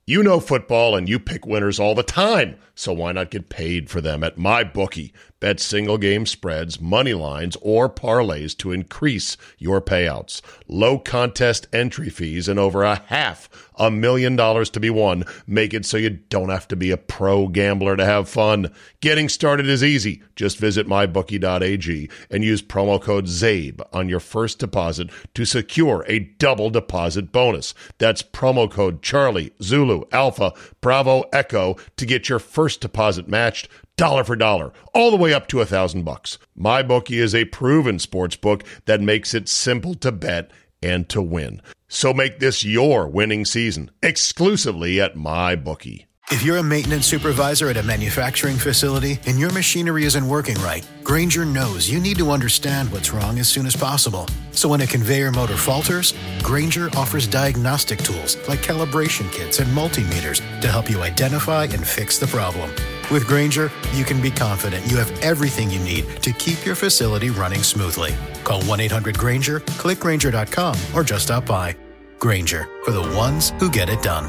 You know football and you pick winners all the time, so why not get paid for them at MyBookie? Bet single game spreads, money lines, or parlays to increase your payouts. Low contest entry fees and over $500,000 to be won make it so you don't have to be a pro gambler to have fun. Getting started is easy. Just visit mybookie.ag and use promo code ZABE on your first deposit to secure a double deposit bonus. That's promo code Charlie, Zulu, Alpha, Bravo, Echo to get your first deposit matched dollar for dollar, all the way up to $1,000. MyBookie is a proven sports book that makes it simple to bet and to win. So make this your winning season exclusively at MyBookie. If you're a maintenance supervisor at a manufacturing facility and your machinery isn't working right, Grainger knows you need to understand what's wrong as soon as possible. So when a conveyor motor falters, Grainger offers diagnostic tools like calibration kits and multimeters to help you identify and fix the problem. With Grainger, you can be confident you have everything you need to keep your facility running smoothly. Call 1-800-GRAINGER, click Grainger.com, or just stop by. Grainger, for the ones who get it done.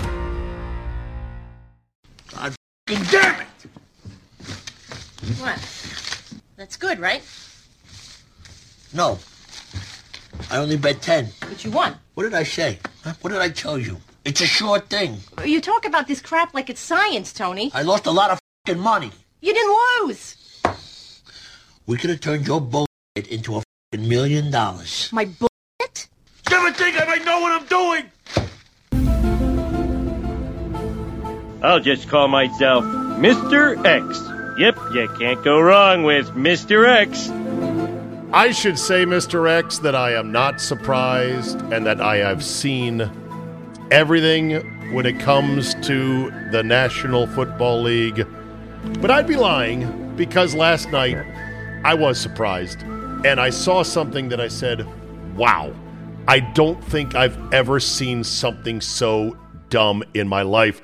Damn it! What? That's good, right? No. I only bet 10. But you won. What did I say? Huh? What did I tell you? It's a short thing. You talk about this crap like it's science, Tony. I lost a lot of f***ing money. You didn't lose. We could have turned your bullshit into a f***ing $1 million. My bullshit? You ever think I might know what I'm doing? I'll just call myself Mr. X. Yep, you can't go wrong with Mr. X. I should say, Mr. X, that I am not surprised and that I have seen everything when it comes to the National Football League. But I'd be lying because last night I was surprised and I saw something that I said, wow, I don't think I've ever seen something so dumb in my life.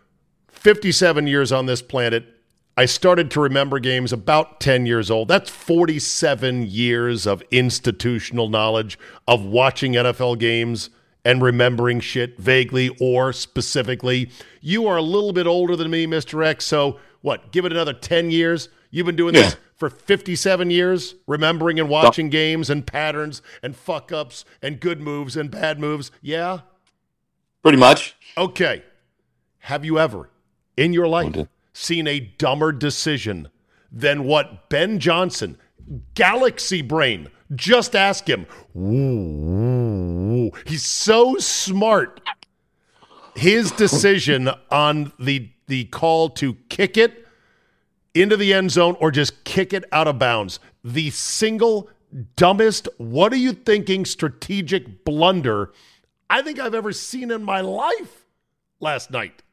57 years on this planet. I started to remember games about 10 years old. That's 47 years of institutional knowledge of watching NFL games and remembering shit vaguely or specifically. You are a little bit older than me, Mr. X, so what, give it another 10 years? You've been doing this for 57 years, remembering and watching games and patterns and fuck-ups and good moves and bad moves, yeah? Pretty much. Okay. Have you ever in your life seen a dumber decision than what Ben Johnson, Galaxy Brain, just ask him. Ooh, he's so smart. His decision on the call to kick it into the end zone or just kick it out of bounds. The single dumbest, what are you thinking, strategic blunder I think I've ever seen in my life last night.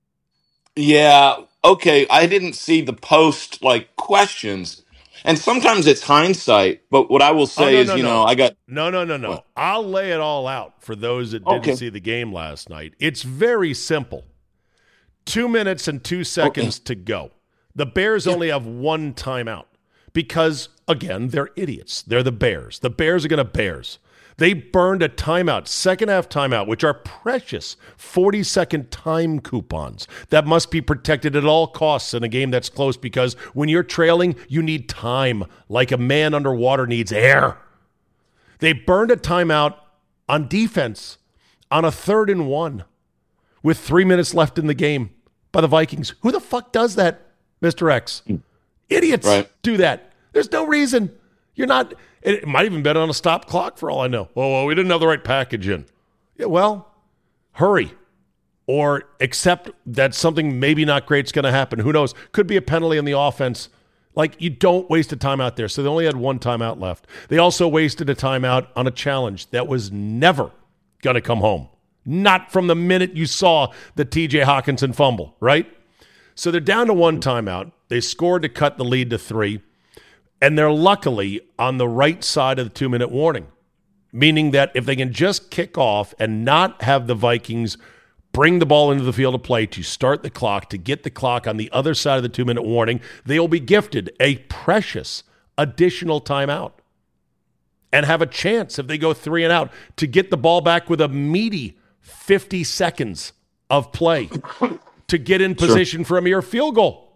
Yeah, okay, I didn't see the post, questions. And sometimes it's hindsight, but what I will say I got... No. What? I'll lay it all out for those that didn't see the game last night. It's very simple. 2 minutes and 2 seconds to go. The Bears only have one timeout because, again, they're idiots. They're the Bears. The Bears are going to Bears. They burned a timeout, second-half timeout, which are precious 40-second time coupons that must be protected at all costs in a game that's close because when you're trailing, you need time like a man underwater needs air. They burned a timeout on defense on a 3rd and 1 with 3 minutes left in the game by the Vikings. Who the fuck does that, Mr. X? Idiots do that. There's no reason. You're not... It might even been on a stop clock for all I know. Well, we didn't have the right package in. Yeah, well, hurry. Or accept that something maybe not great's going to happen. Who knows? Could be a penalty on the offense. You don't waste a timeout there. So they only had one timeout left. They also wasted a timeout on a challenge that was never going to come home. Not from the minute you saw the TJ Hawkinson fumble, right? So they're down to one timeout. They scored to cut the lead to 3. And they're luckily on the right side of the 2-minute warning, meaning that if they can just kick off and not have the Vikings bring the ball into the field of play to start the clock, to get the clock on the other side of the 2-minute warning, they'll be gifted a precious additional timeout and have a chance if they go 3 and out to get the ball back with a meaty 50 seconds of play to get in position for a mere field goal.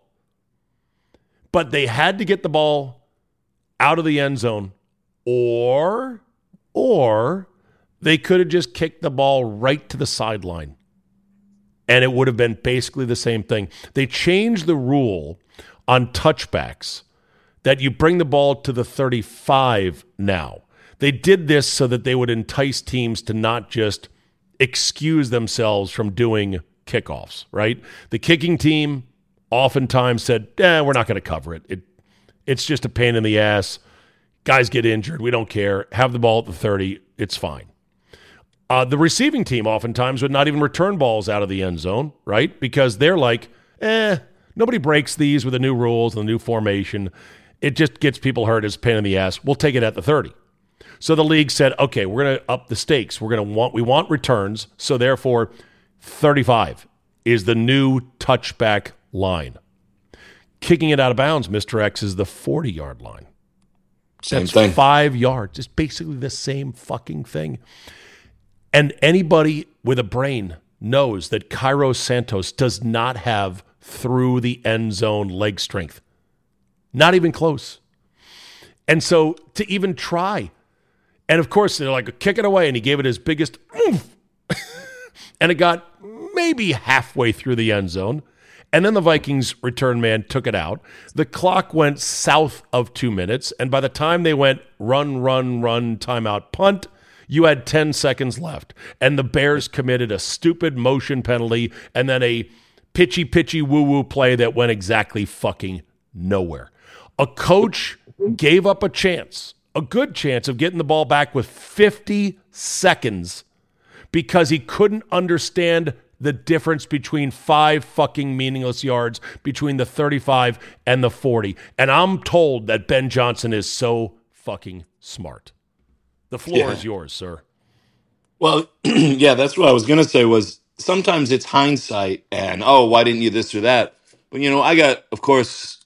But they had to get the ball out of the end zone, or they could have just kicked the ball right to the sideline, and it would have been basically the same thing. They changed the rule on touchbacks that you bring the ball to the 35 now. They did this so that they would entice teams to not just excuse themselves from doing kickoffs, right? The kicking team oftentimes said, we're not going to cover it. It's just a pain in the ass. Guys get injured. We don't care. Have the ball at the 30. It's fine. The receiving team oftentimes would not even return balls out of the end zone, right? Because they're like, nobody breaks these with the new rules and the new formation. It just gets people hurt. It's a pain in the ass. We'll take it at the 30. So the league said, okay, we're going to up the stakes. We want returns. So therefore, 35 is the new touchback line. Kicking it out of bounds, Mr. X, is the 40-yard line. Same thing. 5 yards. It's basically the same fucking thing. And anybody with a brain knows that Cairo Santos does not have through the end zone leg strength. Not even close. And so to even try, and of course they're like, kick it away, and he gave it his biggest oomph. And it got maybe halfway through the end zone. And then the Vikings return man took it out. The clock went south of 2 minutes, and by the time they went run, timeout, punt, you had 10 seconds left. And the Bears committed a stupid motion penalty and then a pitchy woo-woo play that went exactly fucking nowhere. A coach gave up a good chance of getting the ball back with 50 seconds because he couldn't understand the difference between 5 fucking meaningless yards between the 35 and the 40. And I'm told that Ben Johnson is so fucking smart. The floor is yours, sir. Well, yeah, that's what I was going to say was sometimes it's hindsight and, why didn't you this or that? But, I got, of course,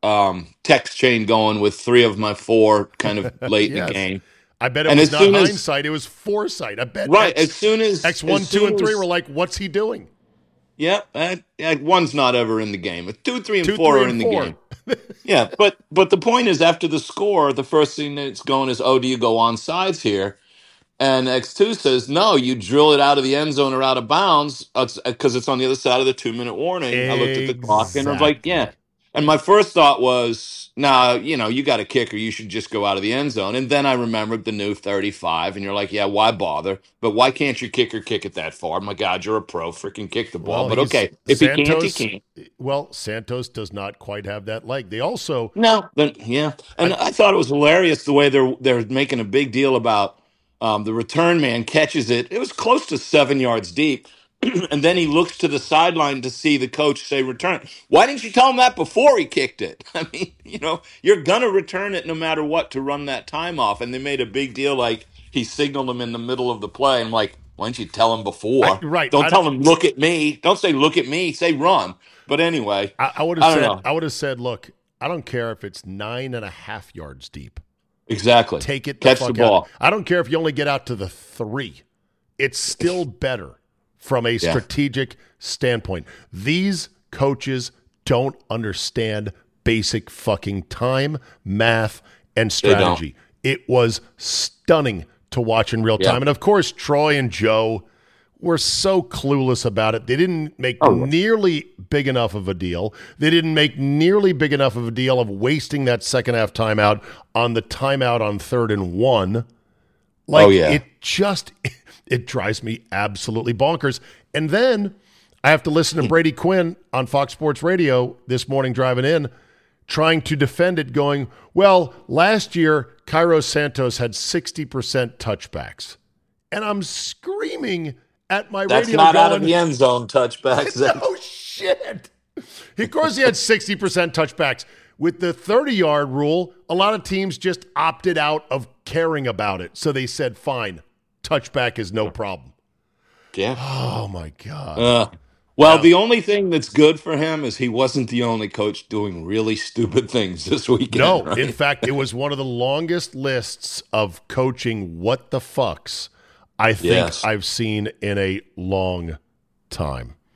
text chain going with 3 of my 4 kind of late in the game. I bet it was not hindsight, it was foresight. I bet as soon as X1, 2, and 3 were like, what's he doing? Yeah, 1's not ever in the game. 2, 3, and 4 are in the game. Yeah, but the point is after the score, the first thing that's going is, do you go on sides here? And X2 says, no, you drill it out of the end zone or out of bounds because it's on the other side of the 2-minute warning. Exactly. I looked at the clock and I was like, yeah. And my first thought was, you got a kicker. You should just go out of the end zone. And then I remembered the new 35. And you're like, yeah, why bother? But why can't your kicker kick it that far? My God, you're a pro. Freaking kick the ball. But okay, if he can't, he can't. Well, Santos does not quite have that leg. They also... No, yeah. And I thought it was hilarious the way they're making a big deal about the return man catches it. It was close to 7 yards deep. And then he looks to the sideline to see the coach say return. Why didn't you tell him that before he kicked it? I mean, you're going to return it no matter what to run that time off. And they made a big deal like he signaled him in the middle of the play. I'm like, why didn't you tell him before? Right. Don't tell him, look at me. Don't say, look at me. Say run. But anyway, I would have said, look, I don't care if it's 9.5 yards deep. Exactly. Take it Catch the ball. I don't care if you only get out to the 3. It's still better. From a strategic standpoint, these coaches don't understand basic fucking time, math, and strategy. It was stunning to watch in real time. And of course, Troy and Joe were so clueless about it. They didn't make nearly big enough of a deal. They didn't make nearly big enough of a deal of wasting that second half timeout on the timeout on 3rd and 1. It drives me absolutely bonkers. And then I have to listen to Brady Quinn on Fox Sports Radio this morning driving in, trying to defend it, going, well, last year, Cairo Santos had 60% touchbacks. And I'm screaming at my radio. That's not out of the end zone touchbacks. No shit. Of course he had 60% touchbacks. With the 30-yard rule, a lot of teams just opted out of caring about it. So they said, fine. Touchback is no problem. Yeah. Oh, my God. The only thing that's good for him is he wasn't the only coach doing really stupid things this weekend. No, right? In fact, it was one of the longest lists of coaching what the fucks I think I've seen in a long time.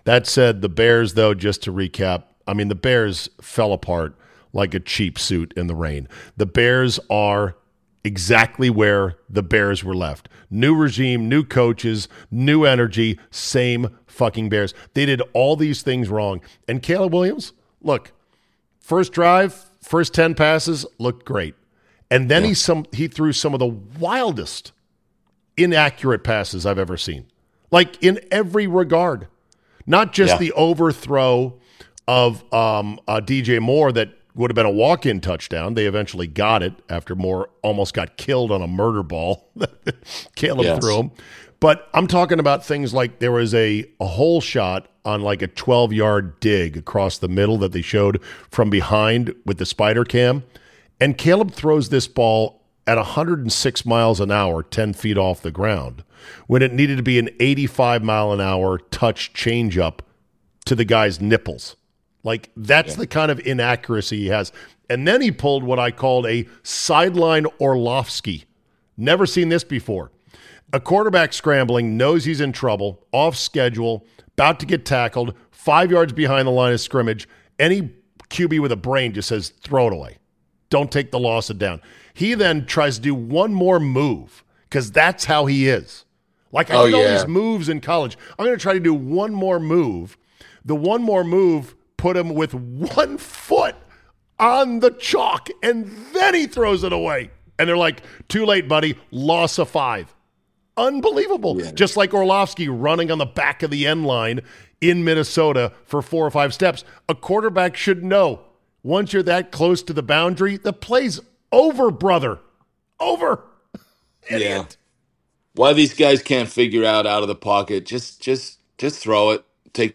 That said, the Bears, though, just to recap, I mean, the Bears fell apart like a cheap suit in the rain. The Bears are exactly where the Bears were left. New regime, new coaches, new energy, same fucking Bears. They did all these things wrong. And Caleb Williams, look, first drive, first 10 passes looked great. And then he threw some of the wildest inaccurate passes I've ever seen. Like in every regard. Not just the overthrow of DJ Moore that would have been a walk-in touchdown. They eventually got it after Moore almost got killed on a murder ball. Caleb threw him. But I'm talking about things like there was a hole shot on like a 12-yard dig across the middle that they showed from behind with the spider cam. And Caleb throws this ball at 106 miles an hour, 10 feet off the ground, when it needed to be an 85-mile-an-hour touch changeup to the guy's nipples. Like, that's the kind of inaccuracy he has. And then he pulled what I called a sideline Orlovsky. Never seen this before. A quarterback scrambling, knows he's in trouble, off schedule, about to get tackled, 5 yards behind the line of scrimmage. Any QB with a brain just says, throw it away. Don't take the loss of down. He then tries to do one more move because that's how he is. Like, I did all these moves in college. I'm going to try to do one more move. The one more move put him with 1 foot on the chalk, and then he throws it away. And they're like, too late, buddy. Loss of 5. Unbelievable. Yeah. Just like Orlovsky running on the back of the end line in Minnesota for 4 or 5 steps. A quarterback should know, once you're that close to the boundary, the play's over, brother. Over. Idiot. Yeah. Why these guys can't figure out of the pocket, just throw it. Take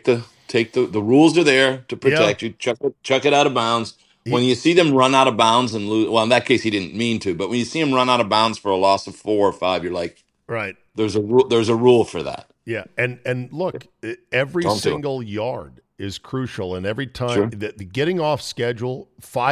the rules are there to protect you. Chuck it out of bounds. When you see them run out of bounds and lose, well, in that case he didn't mean to, but when you see him run out of bounds for a loss of 4 or 5, you're like, right. There's a rule for that. Yeah, and look, every single yard is crucial, and every time the getting off schedule,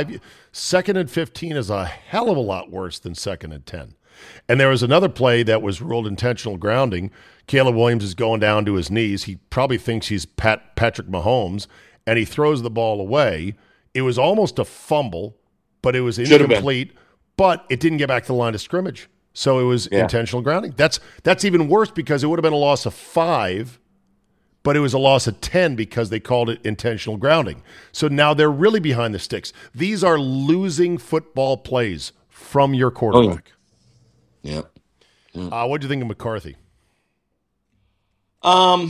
2nd and 15 is a hell of a lot worse than 2nd and 10. And there was another play that was ruled intentional grounding. Caleb Williams is going down to his knees. He probably thinks he's Patrick Mahomes, and he throws the ball away. It was almost a fumble, but it was incomplete. But it didn't get back to the line of scrimmage, so it was intentional grounding. That's even worse because it would have been a loss of 5, but it was a loss of 10 because they called it intentional grounding. So now they're really behind the sticks. These are losing football plays from your quarterback. Yeah. What do you think of McCarthy? Well,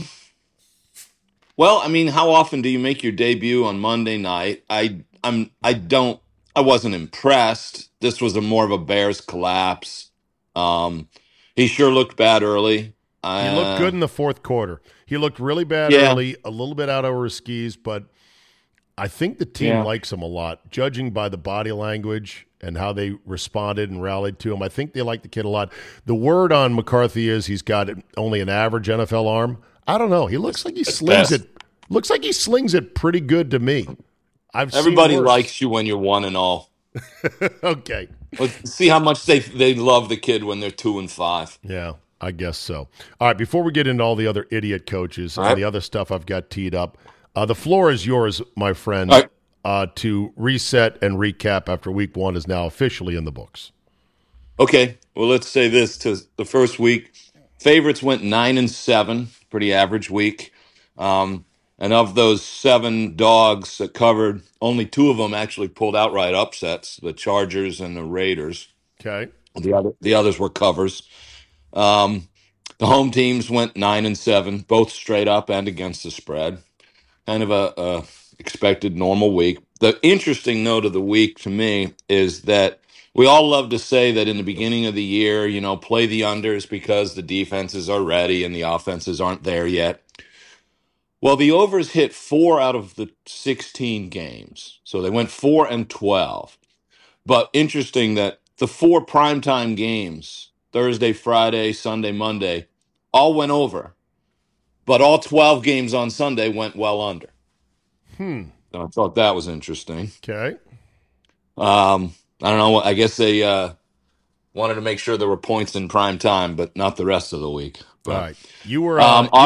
I mean, how often do you make your debut on Monday night? I wasn't impressed. This was more of a Bears collapse. He sure looked bad early. He looked good in the fourth quarter. He looked really bad early, a little bit out over his skis, but I think the team likes him a lot, judging by the body language and how they responded and rallied to him. I think they like the kid a lot. The word on McCarthy is he's got only an average NFL arm. I don't know. He looks like he slings it. Looks like he slings it pretty good to me. Everybody likes you when you're 1-0. Okay. Let's see how much they love the kid when they're 2-5. Yeah, I guess so. All right, before we get into all the other idiot coaches and the other stuff I've got teed up, the floor is yours, my friend, to reset and recap after week 1 is now officially in the books. Okay, well, let's say this. To the first week, favorites went 9-7, pretty average week. And of those 7 dogs that covered, only 2 of them actually pulled outright upsets, the Chargers and the Raiders. Okay. The others were covers. The home teams went 9-7, both straight up and against the spread. Kind of a expected normal week. The interesting note of the week to me is that we all love to say that in the beginning of the year, play the unders because the defenses are ready and the offenses aren't there yet. Well, the overs hit 4 out of the 16 games. So they went 4-12. But interesting that the 4 primetime games, Thursday, Friday, Sunday, Monday, all went over. But all 12 games on Sunday went well under. So I thought that was interesting. Okay. I don't know. I guess they wanted to make sure there were points in prime time, but not the rest of the week. But, all right, you were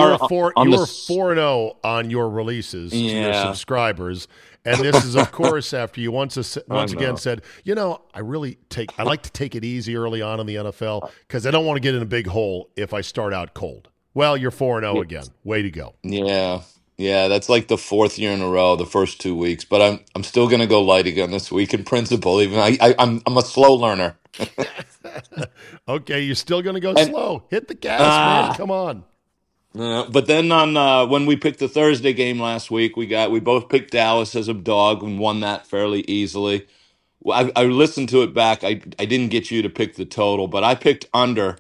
4-0 on your releases to your subscribers, and this is, of course, after you once again said, I like to take it easy early on in the NFL because I don't want to get in a big hole if I start out cold. Well, you're 4-0 again. Way to go. Yeah, that's like the fourth year in a row, the first 2 weeks. But I'm still going to go light again this week in principle. Even I'm a slow learner. Okay, you're still going to go slow. Hit the gas, man. Come on. But then on when we picked the Thursday game last week, we both picked Dallas as a dog and won that fairly easily. I listened to it back. I didn't get you to pick the total, but I picked under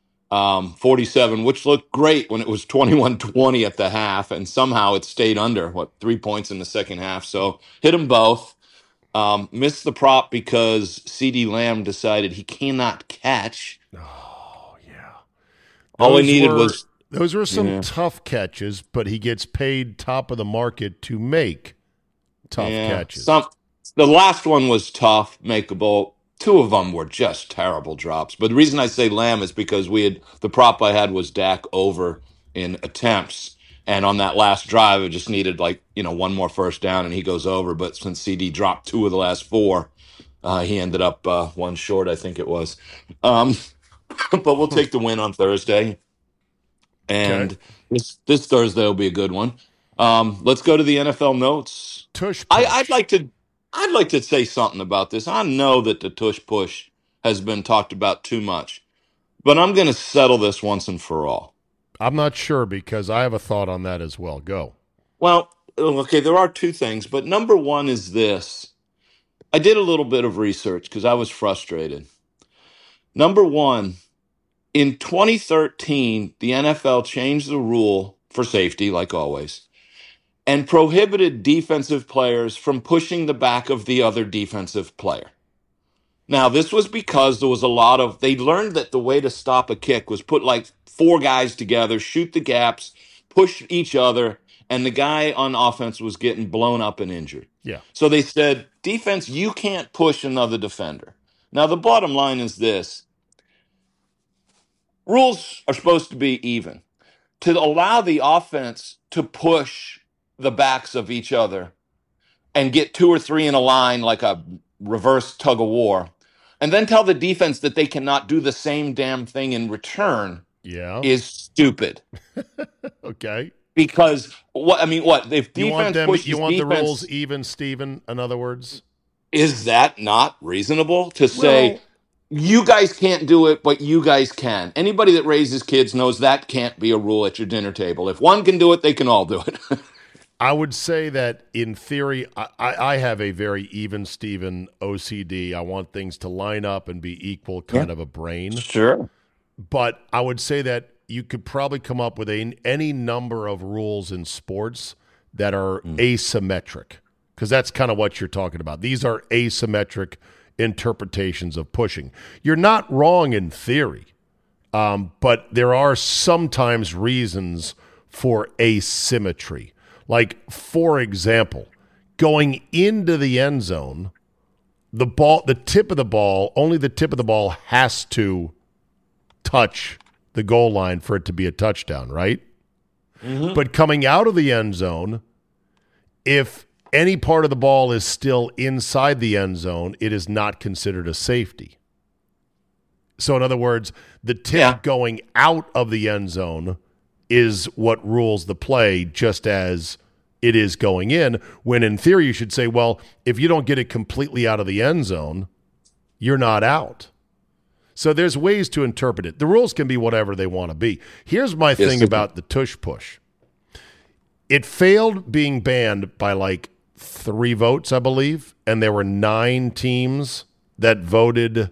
47, which looked great when it was 21-20 at the half, and somehow it stayed under 3 points in the second half. So hit them both. Missed the prop because CeeDee Lamb decided he cannot catch. Oh yeah, all we needed was those were some tough catches, but he gets paid top of the market to make tough catches. The last one was tough, makeable. Two of them were just terrible drops. But the reason I say Lamb is because the prop I had was Dak over in attempts. And on that last drive, it just needed one more first down and he goes over. But since CD dropped 2 of the last 4, he ended up 1 short, I think it was. But we'll take the win on Thursday. And this Thursday will be a good one. Let's go to the NFL notes. Tush push. I'd like to say something about this. I know that the tush push has been talked about too much, but I'm going to settle this once and for all. I'm not sure because I have a thought on that as well. Go. Well, okay, there are 2 things, but number one is this. I did a little bit of research because I was frustrated. Number one, in 2013, the NFL changed the rule for safety, like always, and prohibited defensive players from pushing the back of the other defensive player. Now, this was because there was they learned that the way to stop a kick was put 4 guys together, shoot the gaps, push each other, and the guy on offense was getting blown up and injured. Yeah. So they said, defense, you can't push another defender. Now, the bottom line is this. Rules are supposed to be even. To allow the offense to push the backs of each other and get 2 or 3 in a line like a reverse tug of war, and then tell the defense that they cannot do the same damn thing in return is stupid. Okay. Because if defense you want the rules even, Steven, in other words? Is that not reasonable to say you guys can't do it, but you guys can? Anybody that raises kids knows that can't be a rule at your dinner table. If one can do it, they can all do it. I would say that in theory, I have a very even Steven OCD. I want things to line up and be equal kind of a brain. Sure. But I would say that you could probably come up with any number of rules in sports that are asymmetric, because that's kind of what you're talking about. These are asymmetric interpretations of pushing. You're not wrong in theory, but there are sometimes reasons for asymmetry. Like, for example, going into the end zone, only the tip of the ball has to touch the goal line for it to be a touchdown, right? Mm-hmm. But coming out of the end zone, if any part of the ball is still inside the end zone, it is not considered a safety. So in other words, the tip going out of the end zone is what rules the play, just as it is going in, when in theory you should say, well, if you don't get it completely out of the end zone, you're not out. So there's ways to interpret it. The rules can be whatever they want to be. Here's my thing about the tush push. It failed being banned by 3 votes, I believe, and there were 9 teams that voted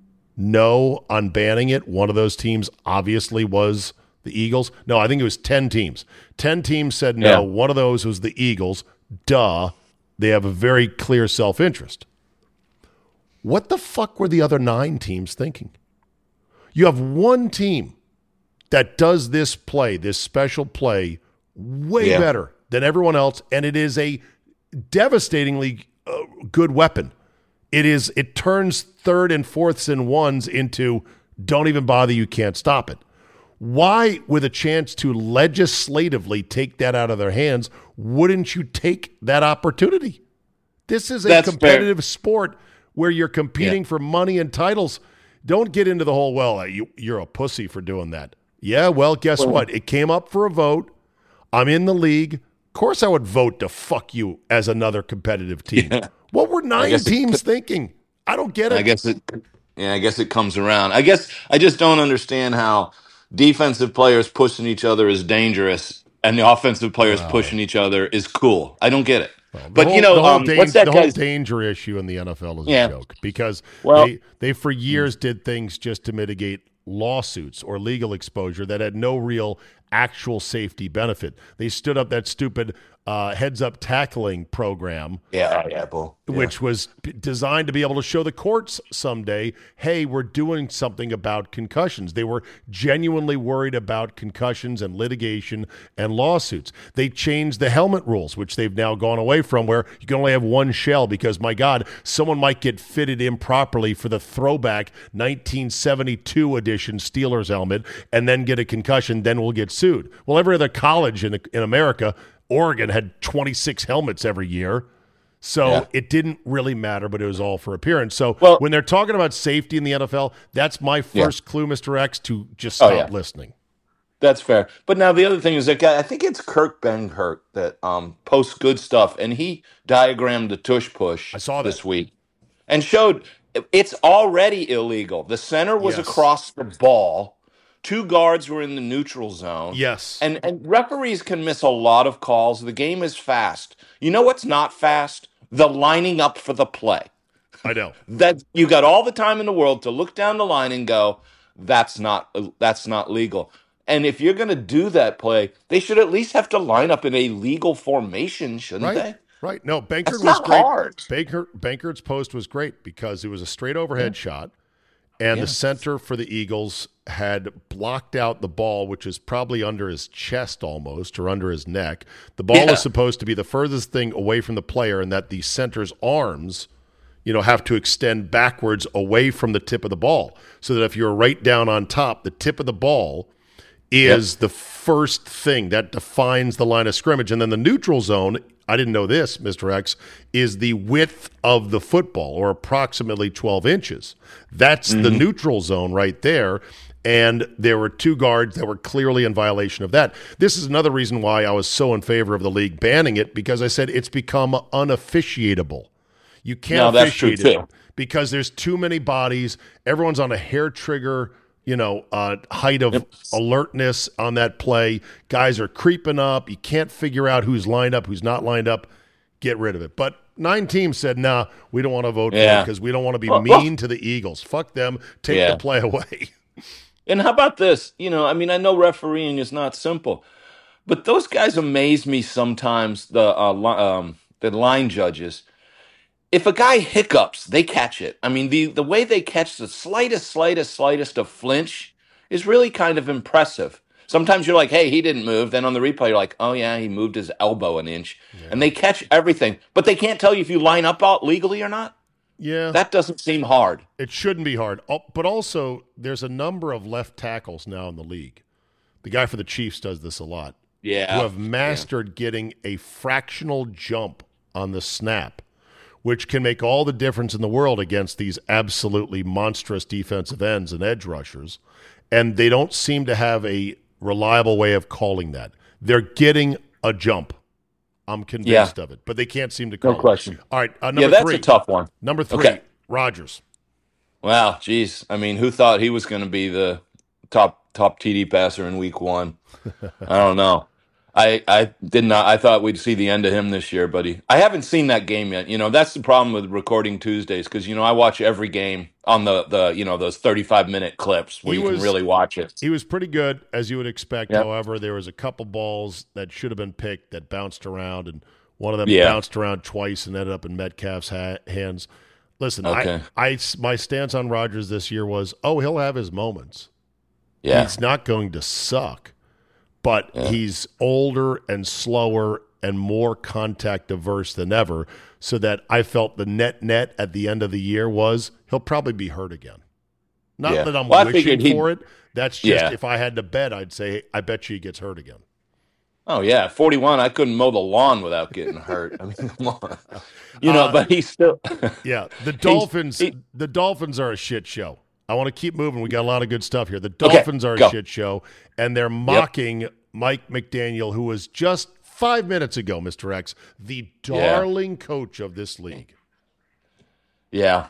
no on banning it. One of those teams obviously was the Eagles. No, I think it was 10 teams. 10 teams said no. Yeah. One of those was the Eagles. Duh. They have a very clear self-interest. What the fuck were the other 9 teams thinking? You have one team that does this play, this special play, way better than everyone else, and it is a devastatingly good weapon. It turns 3rd and 4ths and 1s into don't even bother, you can't stop it. Why, with a chance to legislatively take that out of their hands, wouldn't you take that opportunity? This is a competitive sport where you're competing for money and titles. Don't get into the whole, well, you're a pussy for doing that. Yeah, well, guess what? It came up for a vote. I'm in the league. Of course I would vote to fuck you as another competitive team. Yeah. What were 9 teams thinking? I don't get it. I guess it comes around. I guess I just don't understand how defensive players pushing each other is dangerous and the offensive players pushing each other is cool. I don't get it. Well, but the whole danger issue in the NFL is a joke because they for years did things just to mitigate lawsuits or legal exposure that had no real actual safety benefit. They stood up that stupid heads-up tackling program, which was designed to be able to show the courts someday, hey, we're doing something about concussions. They were genuinely worried about concussions and litigation and lawsuits. They changed the helmet rules, which they've now gone away from, where you can only have one shell because, my God, someone might get fitted improperly for the throwback 1972 edition Steelers helmet and then get a concussion, then we'll get sued. Well, every other college in America, Oregon had 26 helmets every year, so it didn't really matter, but it was all for appearance. So when they're talking about safety in the NFL, that's my first clue, Mr. X, to just stop listening. That's fair. But now the other thing is that guy, I think it's Kirk Benghurt that posts good stuff, and he diagrammed the tush push this week and showed it's already illegal. The center was across the ball. 2 guards were in the neutral zone. Yes. And referees can miss a lot of calls. The game is fast. You know what's not fast? The lining up for the play. I know. That you got all the time in the world to look down the line and go, that's not legal. And if you're going to do that play, they should at least have to line up in a legal formation, shouldn't they? Right. No, Benghurt was great. Hard. Benghurt's post was great because it was a straight overhead shot. And the center for the Eagles had blocked out the ball, which is probably under his chest almost, or under his neck. The ball was supposed to be the furthest thing away from the player, and that the center's arms, have to extend backwards away from the tip of the ball. So that if you're right down on top, the tip of the ball is the first thing that defines the line of scrimmage. And then the neutral zone, I didn't know this, Mr. X, is the width of the football, or approximately 12 inches. That's the neutral zone right there. And there were 2 guards that were clearly in violation of that. This is another reason why I was so in favor of the league banning it, because I said it's become unofficiatable. You can't officiate it because there's too many bodies. Everyone's on a hair trigger height of alertness on that play. Guys are creeping up. You can't figure out who's lined up, who's not lined up. Get rid of it. But 9 teams said, nah, we don't want to vote for it because we don't want to be mean to the Eagles. Fuck them. Take the play away. And how about this? I know refereeing is not simple, but those guys amaze me sometimes, the line judges. If a guy hiccups, they catch it. I mean, the way they catch the slightest of flinch is really kind of impressive. Sometimes you're like, hey, he didn't move. Then on the replay, you're like, oh, yeah, he moved his elbow an inch. Yeah. And they catch everything. But they can't tell you if you line up out legally or not. Yeah. That doesn't seem hard. It shouldn't be hard. But also, there's a number of left tackles now in the league. The guy for the Chiefs does this a lot. Yeah. Who have mastered getting a fractional jump on the snap, which can make all the difference in the world against these absolutely monstrous defensive ends and edge rushers. And they don't seem to have a reliable way of calling that. They're getting a jump. I'm convinced of it, but they can't seem to call it. No question. All right, number 3. That's a tough one. Number 3, Rodgers. Wow, geez. I mean, who thought he was going to be the top TD passer in week 1? I don't know. I did not. I thought we'd see the end of him this year, buddy. I haven't seen that game yet. That's the problem with recording Tuesdays because I watch every game on the those 35-minute clips where you can really watch it. He was pretty good, as you would expect. Yep. However, there was a couple balls that should have been picked that bounced around, and one of them bounced around twice and ended up in Metcalf's hands. Listen, my stance on Rodgers this year was, he'll have his moments. Yeah, he's not going to suck. But he's older and slower and more contact averse than ever, so that I felt the net at the end of the year was he'll probably be hurt again. Not that I'm I wishing figured for it. That's just if I had to bet, I'd say I bet you he gets hurt again. Oh yeah, 41. I couldn't mow the lawn without getting hurt. I mean, come on. But he's still. Yeah, the Dolphins. The Dolphins are a shit show. I want to keep moving. We got a lot of good stuff here. The Dolphins are a shit show, and they're mocking Mike McDaniel, who was just 5 minutes ago, Mr. X, the darling coach of this league. Yeah.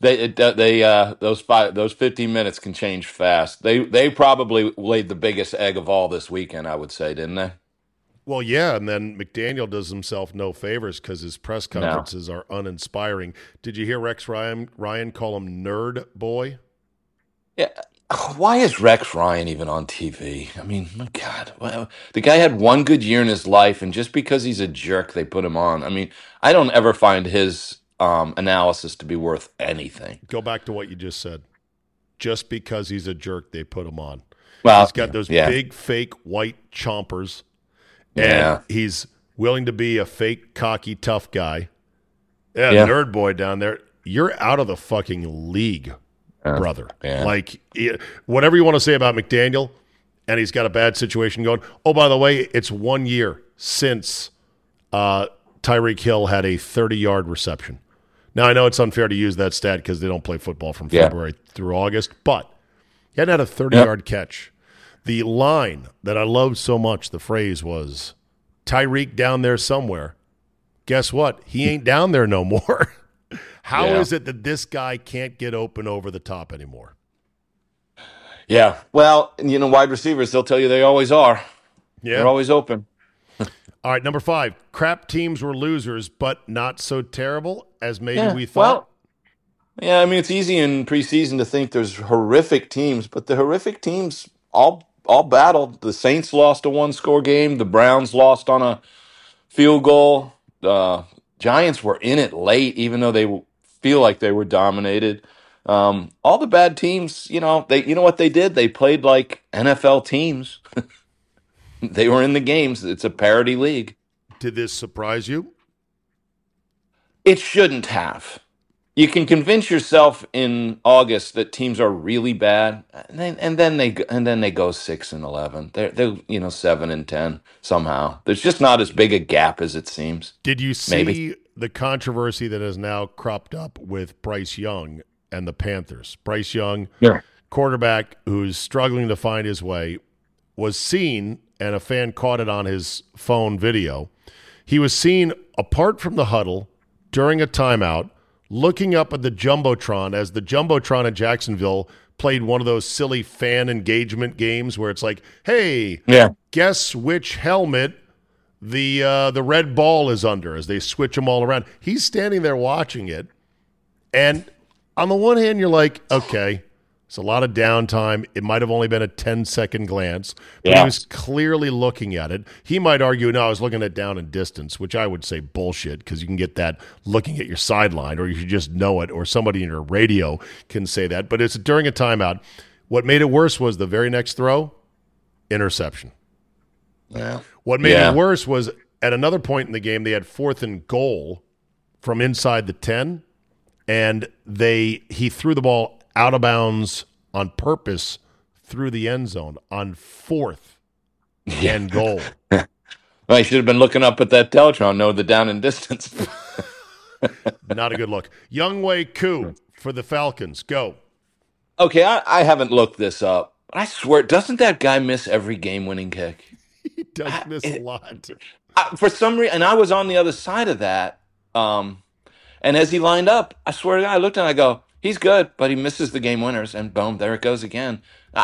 Those 15 minutes can change fast. They probably laid the biggest egg of all this weekend, I would say, didn't they? Well, yeah, and then McDaniel does himself no favors because his press conferences are uninspiring. Did you hear Rex Ryan call him Nerd Boy? Yeah. Why is Rex Ryan even on TV? I mean, my God. Well, the guy had one good year in his life, and just because he's a jerk, they put him on. I mean, I don't ever find his analysis to be worth anything. Go back to what you just said. Just because he's a jerk, they put him on. Well, he's got those big, fake, white chompers. And he's willing to be a fake, cocky, tough guy. Nerd boy down there. You're out of the fucking league, brother. Yeah. Like, whatever you want to say about McDaniel, and he's got a bad situation going. Oh, by the way, it's 1 year since Tyreek Hill had a 30-yard reception. Now, I know it's unfair to use that stat because they don't play football from February through August, but he hadn't had a 30-yard catch. The line that I loved so much, the phrase was, Tyreek down there somewhere. Guess what? He ain't down there no more. How is it that this guy can't get open over the top anymore? Yeah. Well, wide receivers, they'll tell you they always are. Yeah. They're always open. All right, number 5. Crap teams were losers, but not so terrible as maybe we thought. Well, I mean, it's easy in preseason to think there's horrific teams, but the horrific teams all battled. The Saints lost a one-score game. The Browns lost on a field goal. The Giants were in it late, even though they feel like they were dominated. All the bad teams, you know what they did? They played like NFL teams. They were in the games. It's a parity league. Did this surprise you? It shouldn't have. You can convince yourself in August that teams are really bad, and then they go 6-11. They're 7-10 somehow. There's just not as big a gap as it seems. Did you see the controversy that has now cropped up with Bryce Young and the Panthers? Bryce Young, quarterback who's struggling to find his way, was seen, and a fan caught it on his phone video. He was seen apart from the huddle during a timeout, looking up at the Jumbotron as the Jumbotron in Jacksonville played one of those silly fan engagement games where it's like, hey, guess which helmet the red ball is under as they switch them all around. He's standing there watching it, and on the one hand, you're like, okay, it's a lot of downtime. It might have only been a 10-second glance, but he was clearly looking at it. He might argue, no, I was looking at down and distance, which I would say bullshit, because you can get that looking at your sideline, or you should just know it, or somebody in your radio can say that. But it's during a timeout. What made it worse was the very next throw, interception. Yeah. What made it worse was at another point in the game, they had 4th and goal from inside the 10, and he threw the ball out of bounds on purpose through the end zone on 4th and goal. Well, you should have been looking up at that Teletron, know the down and distance. Not a good look. Younghoe Koo for the Falcons. Go. Okay, I haven't looked this up. I swear, doesn't that guy miss every game-winning kick? He does miss a lot. For some reason, and I was on the other side of that, and as he lined up, I swear to God, I looked at him and I go, he's good, but he misses the game winners, and boom, there it goes again.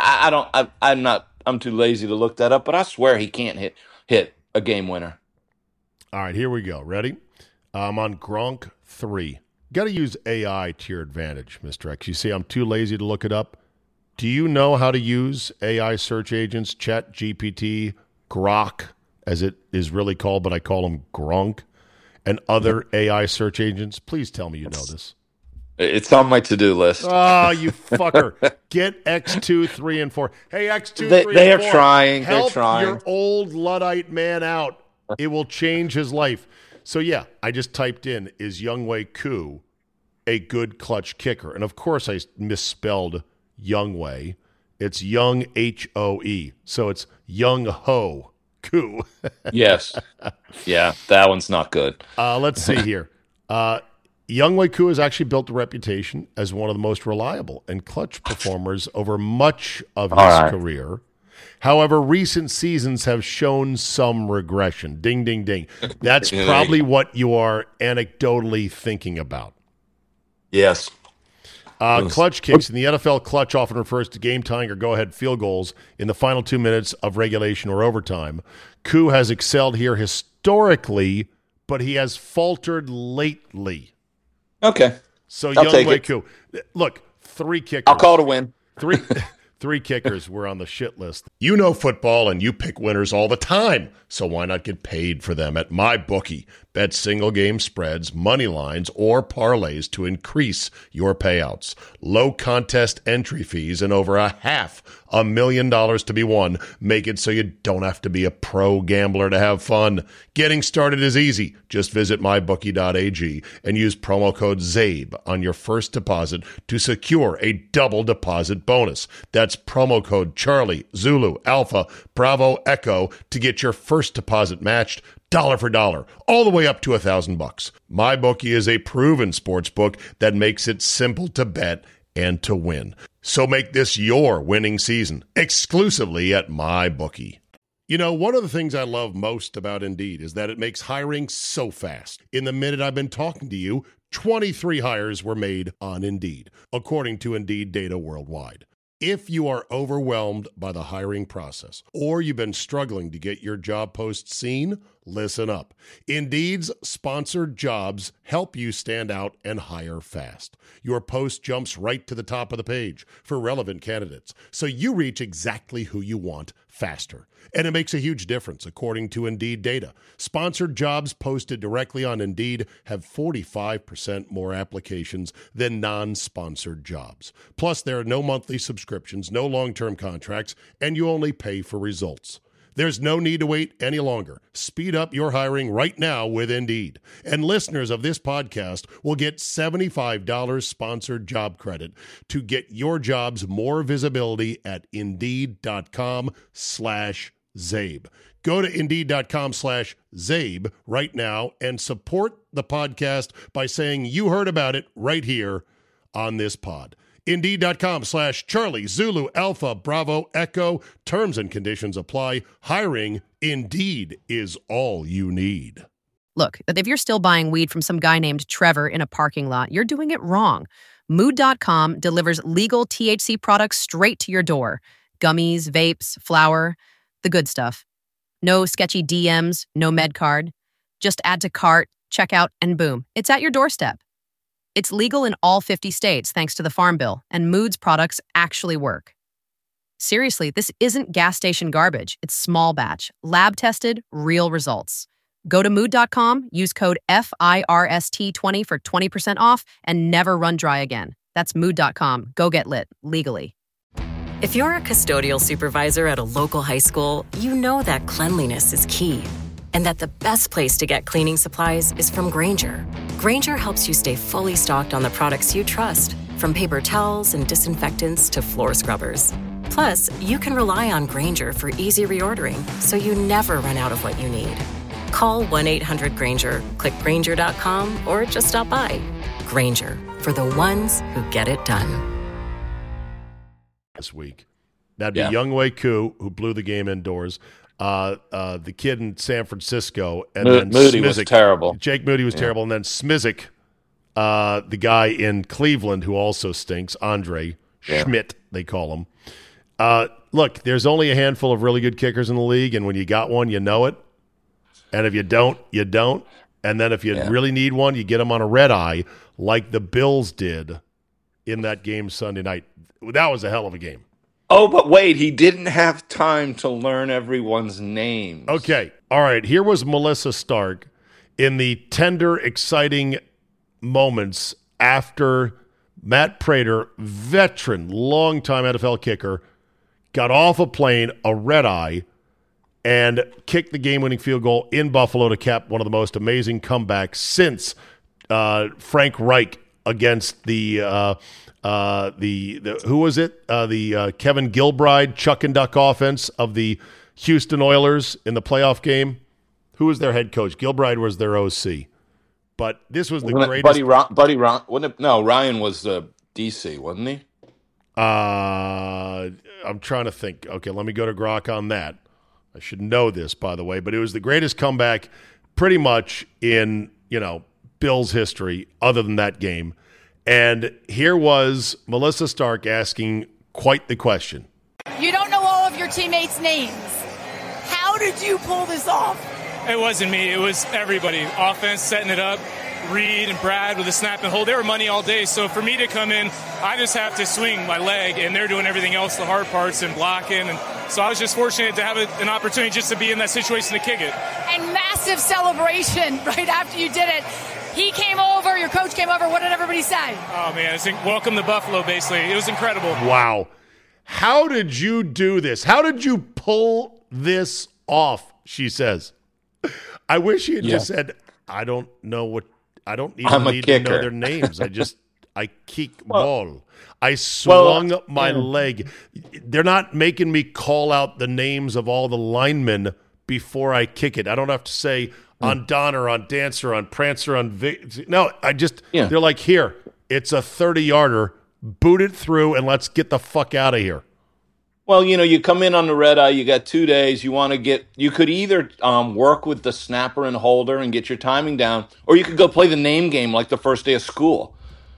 I'm too lazy to look that up, but I swear he can't hit a game winner. All right, here we go. Ready? I'm on Gronk 3. Got to use AI to your advantage, Mr. X. You see, I'm too lazy to look it up. Do you know how to use AI search agents, ChatGPT, Grok, as it is really called, but I call them Gronk, and other AI search agents? Please tell me you know this. It's on my to-do list. Oh, you fucker. Get X2, 3, and 4. Hey, X2, 3, and 4. They are trying. Help They're trying. Your old Luddite man out. It will change his life. So, yeah, I just typed in, is Younghoe Koo a good clutch kicker? And, of course, I misspelled Younghoe. It's Young H-O-E. So it's Young Ho Koo. Yes. Yeah, that one's not good. Let's see here. Younghoe Koo has actually built a reputation as one of the most reliable and clutch performers over much of his career. However, recent seasons have shown some regression. Ding, ding, ding. That's probably what you are anecdotally thinking about. Yes. Clutch kicks. In the NFL, clutch often refers to game-tying or go-ahead field goals in the final 2 minutes of regulation or overtime. Koo has excelled here historically, but he has faltered lately. Okay. So Younghoe Koo. Look, 3 kickers. I'll call it a win. Three kickers were on the shit list. You know football and you pick winners all the time, so why not get paid for them at MyBookie? Bet single game spreads, money lines, or parlays to increase your payouts. Low contest entry fees and over $500,000 to be won make it so you don't have to be a pro gambler to have fun. Getting started is easy. Just visit mybookie.ag and use promo code ZABE on your first deposit to secure a double deposit bonus. That's promo code Charlie, Zulu, Alpha, Bravo, Echo to get your first deposit matched dollar for dollar, all the way up to $1,000. MyBookie is a proven sports book that makes it simple to bet and to win. So make this your winning season exclusively at MyBookie. You know, one of the things I love most about Indeed is that it makes hiring so fast. In the minute I've been talking to you, 23 hires were made on Indeed, according to Indeed data worldwide. If you are overwhelmed by the hiring process or you've been struggling to get your job post seen, listen up. Indeed's sponsored jobs help you stand out and hire fast. Your post jumps right to the top of the page for relevant candidates, so you reach exactly who you want faster. And it makes a huge difference, according to Indeed data. Sponsored jobs posted directly on Indeed have 45% more applications than non-sponsored jobs. Plus, there are no monthly subscriptions, no long-term contracts, and you only pay for results. There's no need to wait any longer. Speed up your hiring right now with Indeed. And listeners of this podcast will get $75 sponsored job credit to get your jobs more visibility at Indeed.com/ZABE. Go to Indeed.com/ZABE right now and support the podcast by saying you heard about it right here on this pod. Indeed.com/Charlie, Zulu, Alpha, Bravo, Echo. Terms and conditions apply. Hiring, Indeed, is all you need. Look, if you're still buying weed from some guy named Trevor in a parking lot, you're doing it wrong. Mood.com delivers legal THC products straight to your door. Gummies, vapes, flour, the good stuff. No sketchy DMs, no med card. Just add to cart, checkout, and boom, it's at your doorstep. It's legal in all 50 states thanks to the Farm Bill, and Mood's products actually work. Seriously, this isn't gas station garbage. It's small batch, lab-tested, real results. Go to Mood.com, use code FIRST20 for 20% off, and never run dry again. That's Mood.com. Go get lit, legally. If you're a custodial supervisor at a local high school, you know that cleanliness is key. And that the best place to get cleaning supplies is from Grainger. Grainger helps you stay fully stocked on the products you trust, from paper towels and disinfectants to floor scrubbers. Plus, you can rely on Grainger for easy reordering, so you never run out of what you need. Call 1-800-GRAINGER, click Grainger.com, or just stop by. Grainger, for the ones who get it done. This week. That'd be Younghoe Koo, who blew the game indoors. The kid in San Francisco, and then Moody Smizik. was terrible. Jake Moody was terrible, and then Smizik, the guy in Cleveland who also stinks, Andre Schmidt, they call him. Look, there's only a handful of really good kickers in the league, and when you got one, you know it. And if you don't, you don't. And then if you really need one, you get them on a red eye, like the Bills did in that game Sunday night. That was a hell of a game. Oh, but wait, he didn't have time to learn everyone's names. Okay. All right. Here was Melissa Stark in the tender, exciting moments after Matt Prater, veteran, longtime NFL kicker, got off a plane, a red eye, and kicked the game-winning field goal in Buffalo to cap one of the most amazing comebacks since Frank Reich against the who was it? The Kevin Gilbride chuck and duck offense of the Houston Oilers in the playoff game. Who was their head coach? Gilbride was their OC. But this was the greatest. Buddy Ron, wasn't it? No, Ryan was the DC, wasn't he? I'm trying to think. Okay, let me go to Grok on that. I should know this, by the way, but it was the greatest comeback pretty much in, Bills history other than that game. And here was Melissa Stark asking quite the question. You don't know all of your teammates' names. How did you pull this off? It wasn't me. It was everybody. Offense, setting it up. Reed and Brad with a snap and hold. They were money all day. So for me to come in, I just have to swing my leg, and they're doing everything else, the hard parts and blocking. And so I was just fortunate to have an opportunity just to be in that situation to kick it. And massive celebration right after you did it. He came over, your coach came over. What did everybody say? Oh, man, it's welcome to Buffalo, basically. It was incredible. Wow. How did you do this? How did you pull this off, she says. I wish he had just said, I don't even need to know their names. I kick ball. I swung my leg. They're not making me call out the names of all the linemen before I kick it. I don't have to say on Donner, on Dancer, on Prancer, on Vic. No, they're like, here, it's a 30-yarder. Boot it through and let's get the fuck out of here. Well, you come in on the red eye, you got 2 days, you could either work with the snapper and holder and get your timing down, or you could go play the name game like the first day of school.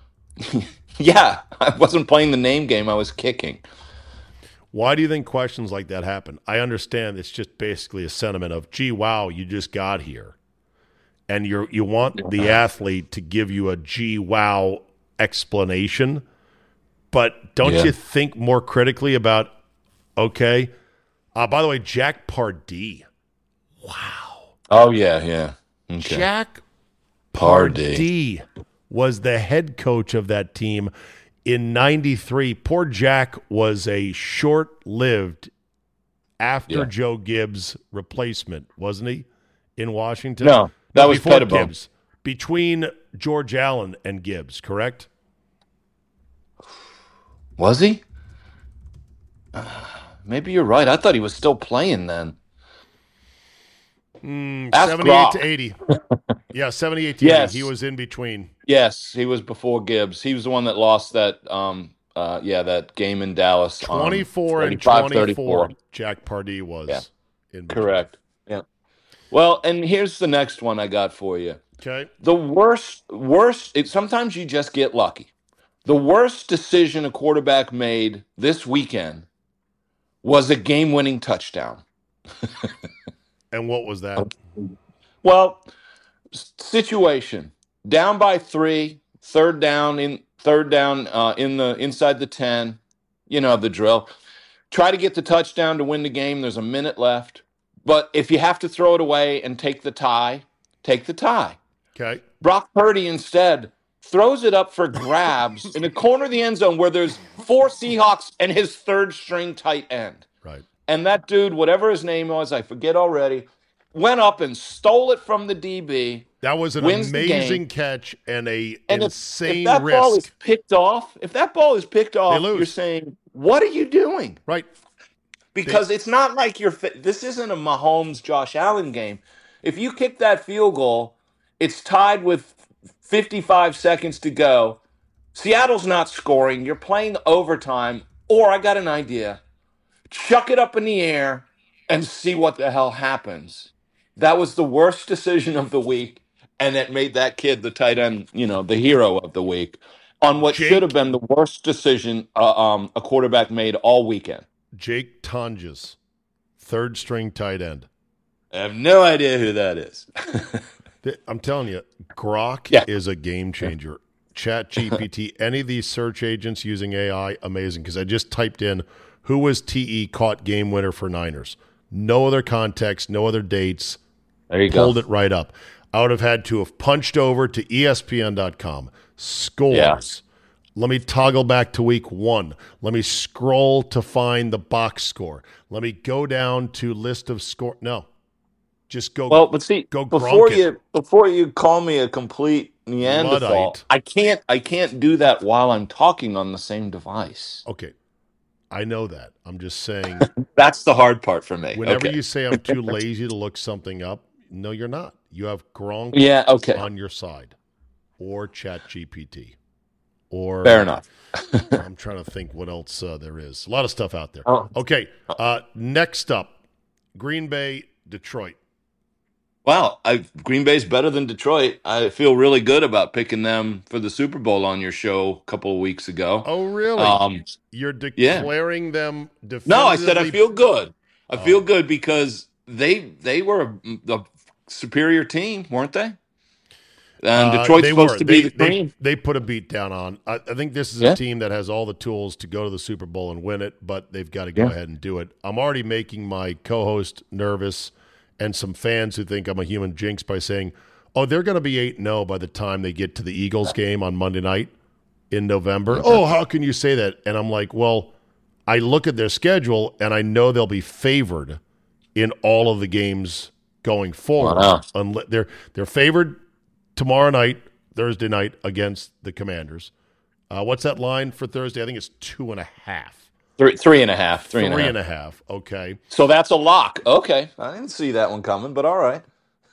Yeah, I wasn't playing the name game, I was kicking. Why do you think questions like that happen? I understand it's just basically a sentiment of, gee, wow, you just got here. And you want the athlete to give you a gee, wow explanation, but don't you think more critically about, okay. By the way, Jack Pardee. Wow. Oh, yeah. Okay. Jack Pardee was the head coach of that team in 93. Poor Jack was a short-lived after Joe Gibbs replacement, wasn't he, in Washington? No, that was before Gibbs. Between George Allen and Gibbs, correct? Was he? Maybe you're right. I thought he was still playing then. 78 to 80. Yeah, 78 to 80. He was in between. Yes, he was before Gibbs. He was the one that lost that that game in Dallas. 24 and 24. Jack Pardee was in between. Correct. Yeah. Well, and here's the next one I got for you. Okay. The worst sometimes you just get lucky. The worst decision a quarterback made this weekend was a game-winning touchdown. And what was that? Well, situation. Down by 3, third down in the inside the 10. You know the drill. Try to get the touchdown to win the game. There's a minute left. But if you have to throw it away and take the tie, take the tie. Okay. Brock Purdy instead throws it up for grabs in the corner of the end zone where there's 4 Seahawks and his third-string tight end. Right. And that dude, whatever his name was, I forget already, went up and stole it from the DB. That was an amazing catch and insane if that risk. Ball is picked off, you're saying, what are you doing? Right. Because it's not like this isn't a Mahomes-Josh Allen game. If you kick that field goal, it's tied with 55 seconds to go. Seattle's not scoring. You're playing overtime. Or I got an idea. Chuck it up in the air and see what the hell happens. That was the worst decision of the week, and it made that kid the tight end, the hero of the week, on what should have been the worst decision a quarterback made all weekend. Jake Tonjes, third-string tight end. I have no idea who that is. I'm telling you, Grok is a game changer. ChatGPT, any of these search agents using AI, amazing. Because I just typed in, who was TE caught game winner for Niners? No other context, no other dates. There you Pulled it right up. I would have had to have punched over to ESPN.com. Scores. Yeah. Let me toggle back to week 1. Let me scroll to find the box score. Let me go down to list of score. No. Just go. Well, but see, go before you call me a complete Neanderthal. Luddite. I can't do that while I'm talking on the same device. Okay. I know that. I'm just saying. That's the hard part for me. Whenever you say I'm too lazy to look something up, no, you're not. You have Gronk on your side, or ChatGPT, or fair enough. I'm trying to think what else there is. A lot of stuff out there. Okay, next up, Green Bay, Detroit. Wow, Green Bay's better than Detroit. I feel really good about picking them for the Super Bowl on your show a couple of weeks ago. Oh, really? You're declaring them definitively? No, I said I feel good. I feel good because they were a superior team, weren't they? And Detroit's supposed to be the cream. They put a beat down on. I think this is a team that has all the tools to go to the Super Bowl and win it, but they've got to go ahead and do it. I'm already making my co-host nervous and some fans who think I'm a human jinx by saying, oh, they're going to be 8-0 by the time they get to the Eagles game on Monday night in November. Oh, how can you say that? And I'm like, well, I look at their schedule, and I know they'll be favored in all of the games going forward. Wow. They're favored tomorrow night, Thursday night, against the Commanders. What's that line for Thursday? I think it's 2.5. 3.5. 3.5. Okay. So that's a lock. Okay. I didn't see that one coming, but all right.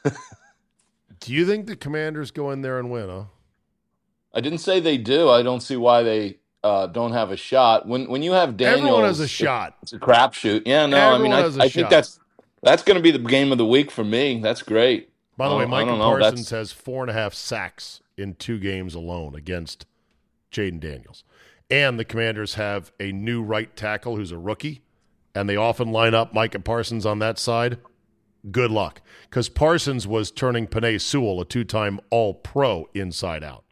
Do you think the Commanders go in there and win, huh? I didn't say they do. I don't see why they don't have a shot. When you have Daniels, everyone has a shot. It's a crapshoot. Yeah, no, I think that's going to be the game of the week for me. That's great. By the way, Micah Parsons has 4.5 sacks in 2 games alone against Jaden Daniels. And the Commanders have a new right tackle who's a rookie, and they often line up Micah Parsons on that side. Good luck, because Parsons was turning Penei Sewell, a 2-time All-Pro, inside out.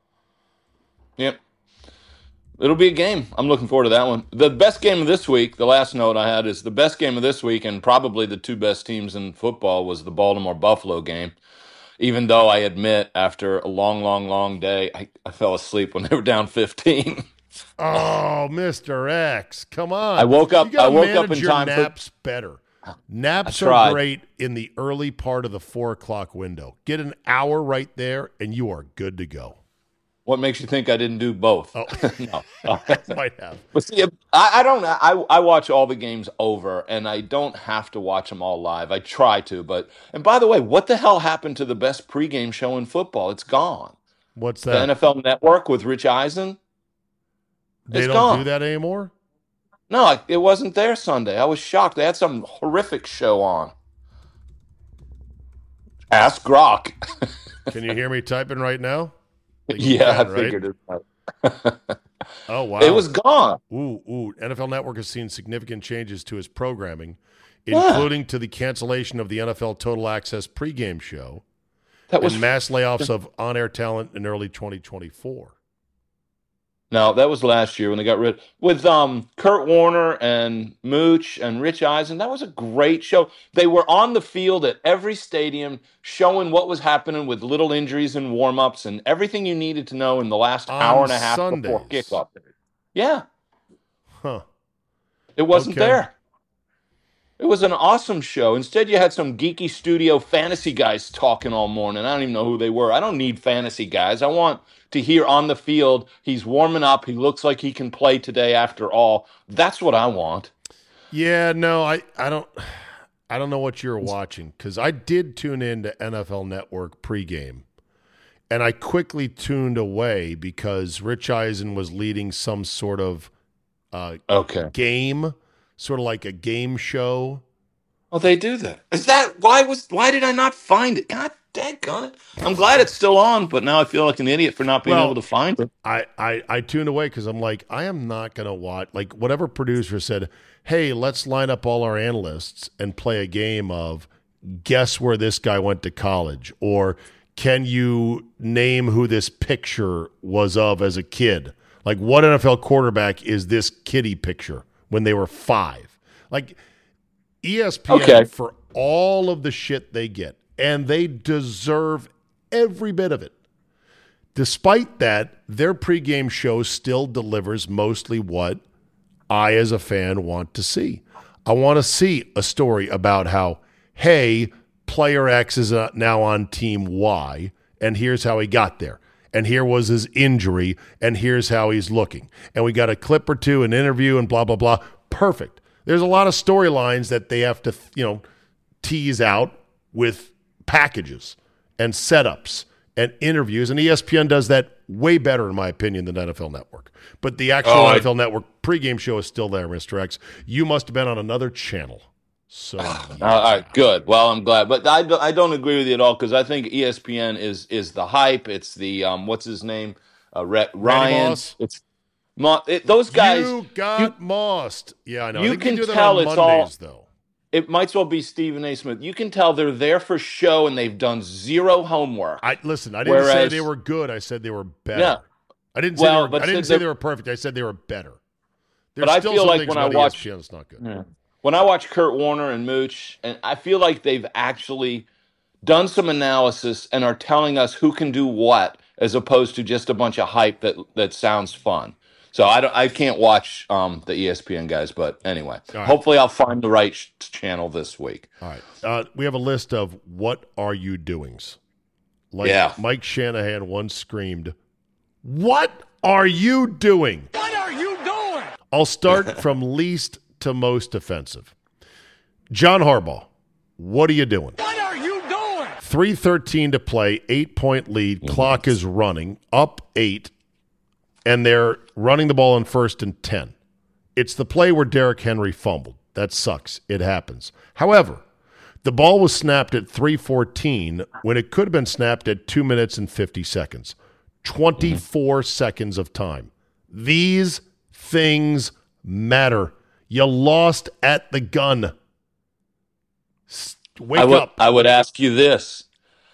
Yep. It'll be a game. I'm looking forward to that one. The best game of this week, the last note I had is the best game of this week, and probably the 2 best teams in football, was the Baltimore-Buffalo game. Even though I admit, after a long, long, long day, I fell asleep when they were down 15. Oh, Mr. X, come on! I woke up in time. Naps better. Naps are great in the early part of the 4 o'clock window. Get an hour right there, and you are good to go. What makes you think I didn't do both? Oh. No, might have. But see, I don't. I watch all the games over, and I don't have to watch them all live. I try to, and by the way, what the hell happened to the best pregame show in football? It's gone. What's that? The NFL Network with Rich Eisen. They don't do that anymore? No, it wasn't there Sunday. I was shocked. They had some horrific show on. Ask Grok. Can you hear me typing right now? I figured it out. Oh, wow. It was gone. Ooh. NFL Network has seen significant changes to its programming, including to the cancellation of the NFL Total Access pregame show and mass layoffs of on-air talent in early 2024. No, that was last year when they got rid with Kurt Warner and Mooch and Rich Eisen. That was a great show. They were on the field at every stadium showing what was happening with little injuries and warm-ups and everything you needed to know in the last hour and a half before kickoff. Yeah. Huh. It wasn't there. It was an awesome show. Instead, you had some geeky studio fantasy guys talking all morning. I don't even know who they were. I don't need fantasy guys. I want to hear on the field, he's warming up. He looks like he can play today after all. That's what I want. Yeah, no, I don't know what you're watching, because I did tune in to NFL Network pregame, and I quickly tuned away because Rich Eisen was leading some sort of game, sort of like a game show. Oh, they do that. Is that why did I not find it? God daggone it. I'm glad it's still on, but now I feel like an idiot for not being able to find it. I tuned away because I'm like, I am not going to watch, like, whatever producer said, hey, let's line up all our analysts and play a game of guess where this guy went to college, or can you name who this picture was of as a kid? Like, what NFL quarterback is this kiddie picture when they were 5? Like, ESPN, for all of the shit they get, and they deserve every bit of it. Despite that, their pregame show still delivers mostly what I, as a fan, want to see. I want to see a story about how, hey, player X is now on team Y, and here's how he got there. And here was his injury, and here's how he's looking. And we got a clip or two, an interview, and blah, blah, blah. Perfect. There's a lot of storylines that they have to, tease out with packages and setups and interviews, and ESPN does that way better, in my opinion, than NFL Network. But the actual NFL Network pregame show is still there, Mr. X. You must have been on another channel. So, all right, good. Well, I'm glad, but I don't agree with you at all because I think ESPN is the hype. It's the what's his name, Ryan. Moss? It's those guys. You got Mossed. Yeah, I know. You can tell it's Mondays, though. It might as well be Stephen A. Smith. You can tell they're there for show and they've done zero homework. I didn't say they were good. I said they were better. Yeah. I didn't say they were perfect. I said they were better. But I feel like when I watch ESPN, it's not good. Yeah. When I watch Kurt Warner and Mooch, and I feel like they've actually done some analysis and are telling us who can do what, as opposed to just a bunch of hype that sounds fun. So I can't watch the ESPN guys, but anyway, hopefully I'll find the right channel this week. All right, we have a list of what are you doings. Like Mike Shanahan once screamed, "What are you doing? What are you doing?" I'll start from least to most offensive. John Harbaugh, what are you doing? What are you doing? 3:13 to play, 8-point lead, clock is running, up 8. And they're running the ball on 1st and 10. It's the play where Derrick Henry fumbled. That sucks. It happens. However, the ball was snapped at 3:14 when it could have been snapped at 2 minutes and 50 seconds. 24 seconds of time. These things matter. You lost at the gun. Wake up. I would ask you this.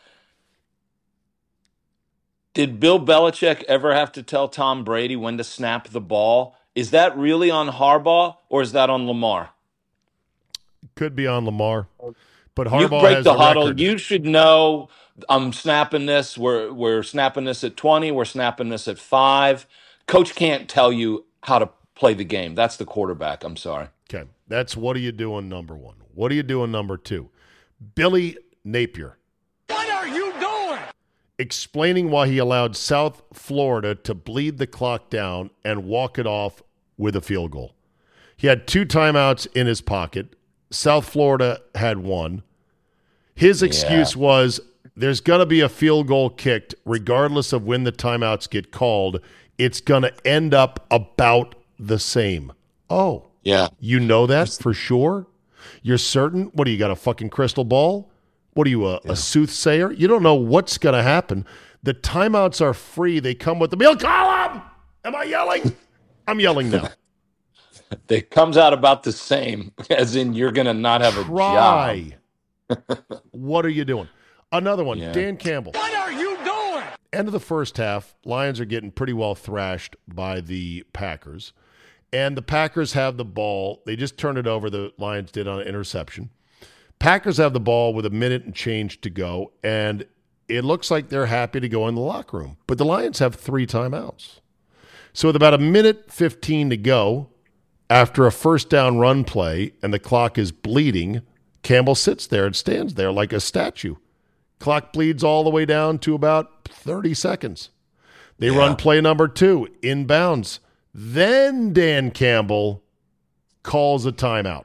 Did Bill Belichick ever have to tell Tom Brady when to snap the ball? Is that really on Harbaugh or is that on Lamar? Could be on Lamar, but Harbaugh you break has the a huddle. record. You should know. I'm snapping this. We're snapping this at 20. We're snapping this at 5. Coach can't tell you how to play the game. That's the quarterback. I'm sorry. Okay, that's what are you doing? Number 1. What are you doing? Number 2. Billy Napier. What are you doing? Explaining why he allowed South Florida to bleed the clock down and walk it off with a field goal. He had 2 timeouts in his pocket. South Florida had 1. His excuse was there's going to be a field goal kicked regardless of when the timeouts get called. It's going to end up about the same. Oh, yeah. You know that for sure? You're certain? What do you got, a fucking crystal ball? What are you, a soothsayer? You don't know what's going to happen. The timeouts are free. They come with the meal. Call them! Am I yelling? I'm yelling now. It comes out about the same, as in you're going to not have a job. What are you doing? Another one, Dan Campbell. What are you doing? End of the first half, Lions are getting pretty well thrashed by the Packers. And the Packers have the ball. They just turned it over, the Lions did, on an interception. Packers have the ball with a minute and change to go, and it looks like they're happy to go in the locker room. But the Lions have 3 timeouts. So with about a minute 15 to go, after a first down run play and the clock is bleeding, Campbell sits there and stands there like a statue. Clock bleeds all the way down to about 30 seconds. They run play number 2, inbounds. Then Dan Campbell calls a timeout.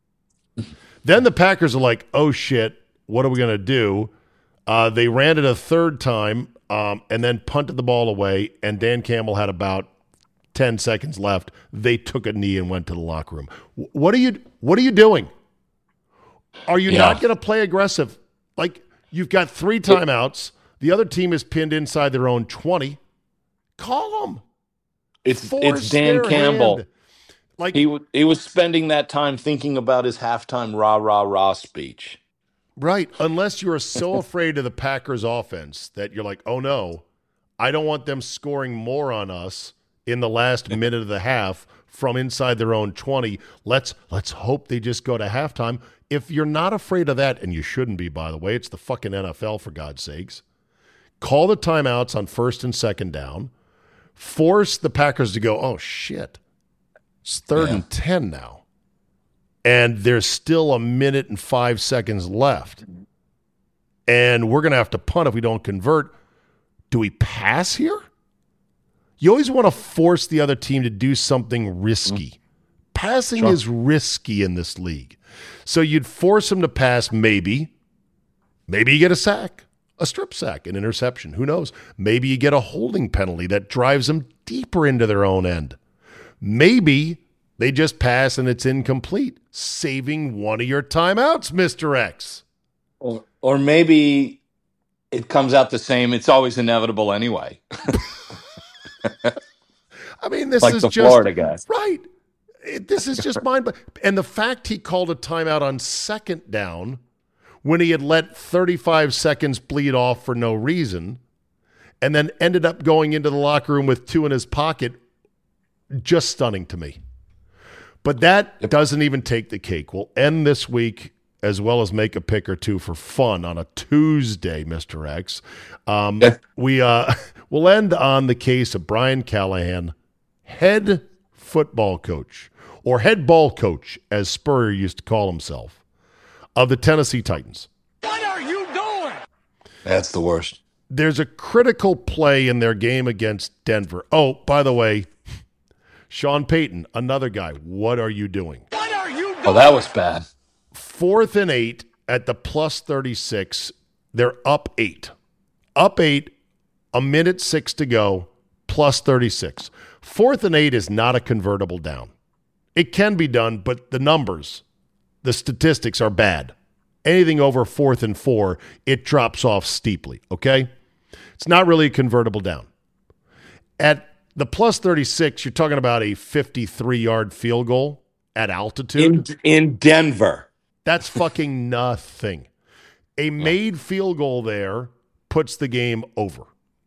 Then the Packers are like, oh, shit, what are we going to do? They ran it a third time and then punted the ball away, and Dan Campbell had about 10 seconds left. They took a knee and went to the locker room. What are you doing? Are you not going to play aggressive? Like, you've got 3 timeouts. The other team is pinned inside their own 20. Call them. It's Dan Campbell. Like he was spending that time thinking about his halftime rah, rah, rah speech. Right. Unless you're so afraid of the Packers offense that you're like, oh, no, I don't want them scoring more on us in the last minute of the half from inside their own 20. Let's hope they just go to halftime. If you're not afraid of that, and you shouldn't be, by the way, it's the fucking NFL, for God's sakes, call the timeouts on 1st and 2nd down, force the Packers to go, oh, shit, it's 3rd and 10 now, and there's still a minute and 5 seconds left. and we're going to have to punt if we don't convert. Do we pass here? You always want to force the other team to do something risky. Passing is risky in this league. So you'd force them to pass maybe. Maybe you get a sack, a strip sack, an interception. Who knows? Maybe you get a holding penalty that drives them deeper into their own end. Maybe they just pass and it's incomplete, saving one of your timeouts, Mr. X. Or maybe it comes out the same. It's always inevitable anyway. I mean, this like is the just Florida guys, right? This is just mind-blowing. And the fact he called a timeout on second down when he had let 35 seconds bleed off for no reason, and then ended up going into the locker room with 2 in his pocket, just stunning to me. But that doesn't even take the cake. We'll end this week as well as make a pick or two for fun on a Tuesday, Mr. X. We'll end on the case of Brian Callahan, head football coach, or head ball coach, as Spurrier used to call himself, of the Tennessee Titans. What are you doing? That's the worst. There's a critical play in their game against Denver. Oh, by the way, Sean Payton, another guy. What are you doing? What are you doing? Oh, that was bad. 4th and 8 at the plus 36. They're up 8. Up 8, a minute 6 to go, plus 36. 4th and 8 is not a convertible down. It can be done, but the numbers, the statistics are bad. Anything over 4th and 4, it drops off steeply, okay? It's not really a convertible down. At the plus 36, you're talking about a 53-yard field goal at altitude. In Denver. That's fucking nothing. A made field goal there puts the game over.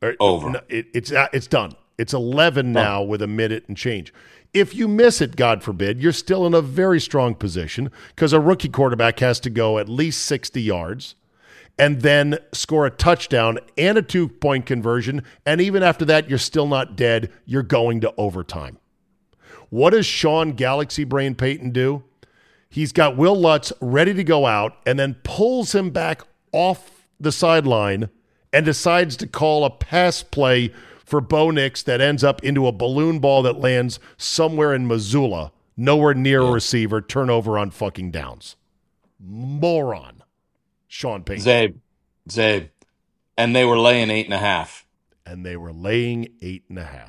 It's done. It's 11 now with a minute and change. If you miss it, God forbid, you're still in a very strong position because a rookie quarterback has to go at least 60 yards and then score a touchdown and a 2-point conversion. And even after that, you're still not dead. You're going to overtime. What does Sean Galaxy Brain Payton do? He's got Will Lutz ready to go out and then pulls him back off the sideline and decides to call a pass play for Bo Nix that ends up into a balloon ball that lands somewhere in Missoula, nowhere near a receiver, turnover on fucking downs. Moron. Sean Payton. Zabe. And they were laying 8.5. And they were laying 8.5.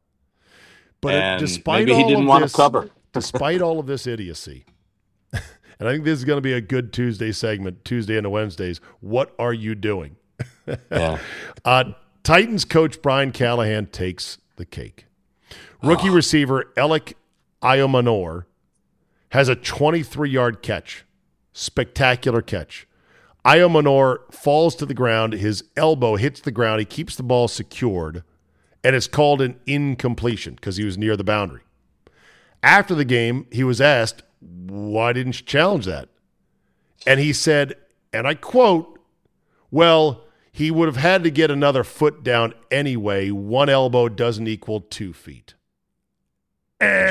But and despite maybe he all didn't of want this, to cover. Despite all of this idiocy, and I think this is going to be a good Tuesday segment, Tuesday into Wednesdays. What are you doing? Yeah. Titans coach Brian Callahan takes the cake. Rookie receiver Alec Iomanor has a 23-yard catch. Spectacular catch. Iomanor falls to the ground. His elbow hits the ground. He keeps the ball secured, and it's called an incompletion because he was near the boundary. After the game, he was asked, why didn't you challenge that? And he said, and I quote, well, he would have had to get another foot down anyway. 1 elbow doesn't equal 2 feet. Did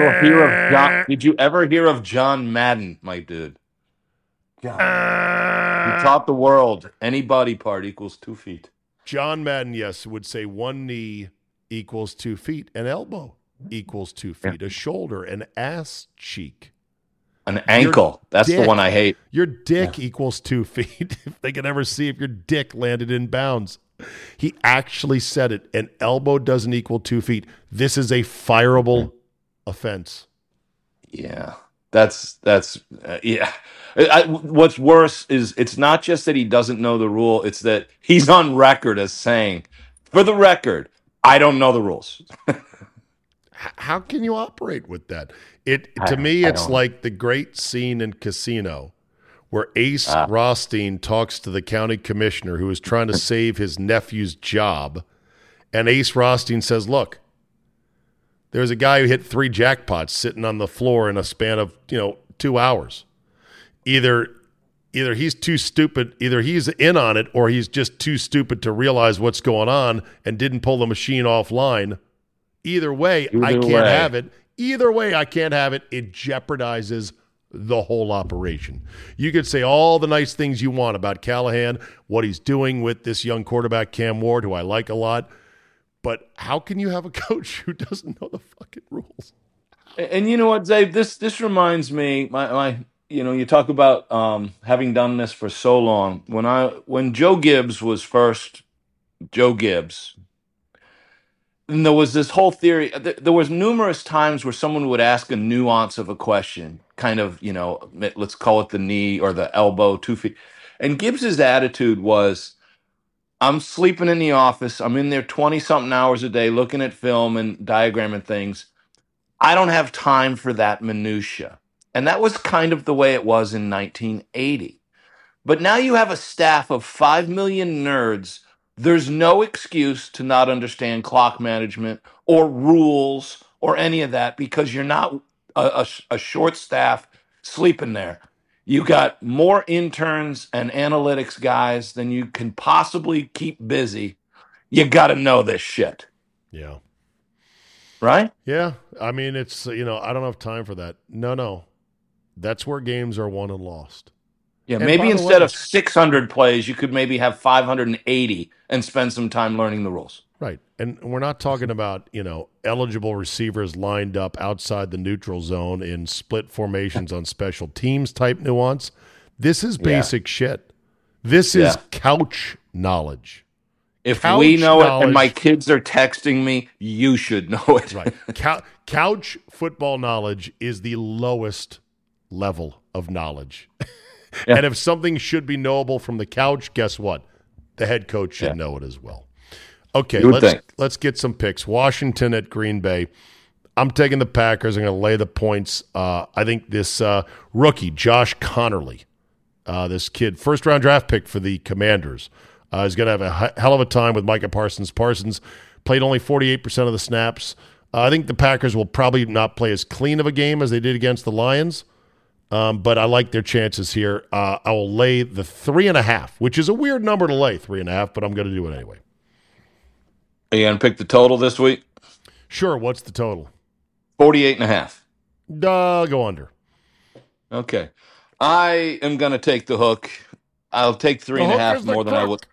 you ever hear of John Madden, my dude? He taught the world any body part equals 2 feet. John Madden, yes, would say 1 knee equals 2 feet, an elbow equals 2 feet, a shoulder, an ass cheek. An ankle. That's the one I hate. Your dick equals 2 feet. If they could ever see if your dick landed in bounds. He actually said it. An elbow doesn't equal 2 feet. This is a fireable offense. Yeah. That's what's worse is it's not just that he doesn't know the rule. It's that he's on record as saying, for the record, I don't know the rules. How can you operate with that? To me, it's like the great scene in Casino where Ace Rothstein talks to the county commissioner who is trying to save his nephew's job. And Ace Rothstein says, look, there's a guy who hit 3 jackpots sitting on the floor in a span of, 2 hours. Either he's too stupid, either he's in on it, or he's just too stupid to realize what's going on and didn't pull the machine offline. Either way, I can't have it. Either way, I can't have it. It jeopardizes the whole operation. You could say all the nice things you want about Callahan, what he's doing with this young quarterback, Cam Ward, who I like a lot. But how can you have a coach who doesn't know the fucking rules? And you know what, Dave? This reminds me, you talk about having done this for so long. When Joe Gibbs was first Joe Gibbs, and there was this whole theory. There was numerous times where someone would ask a nuance of a question, kind of, let's call it the knee or the elbow, 2 feet. And Gibbs's attitude was, I'm sleeping in the office. I'm in there 20-something hours a day looking at film and diagramming things. I don't have time for that minutia. And that was kind of the way it was in 1980. But now you have a staff of 5 million nerds. There's no excuse to not understand clock management or rules or any of that because you're not a short staff sleeping there. You got more interns and analytics guys than you can possibly keep busy. You got to know this shit. Yeah. Right? Yeah. I mean, it's, I don't have time for that. No. That's where games are won and lost. Yeah, and maybe instead of 600 plays, you could maybe have 580 and spend some time learning the rules. Right. And we're not talking about, eligible receivers lined up outside the neutral zone in split formations on special teams type nuance. This is basic shit. This is couch knowledge. If we know it and my kids are texting me, you should know it. Right. Couch football knowledge is the lowest level of knowledge. Yeah. And if something should be knowable from the couch, guess what? The head coach should know it as well. Okay, let's get some picks. Washington at Green Bay. I'm taking the Packers. I'm going to lay the points. I think this rookie, Josh Connerly, this kid, first-round draft pick for the Commanders, is going to have a hell of a time with Micah Parsons. Parsons played only 48% of the snaps. I think the Packers will probably not play as clean of a game as they did against the Lions. But I like their chances here. I will lay the 3.5, which is a weird number to lay, 3.5, but I'm going to do it anyway. Are you going to pick the total this week? Sure. What's the total? 48.5. Go under. Okay. I am going to take the hook. I'll take 3.5 more than I would.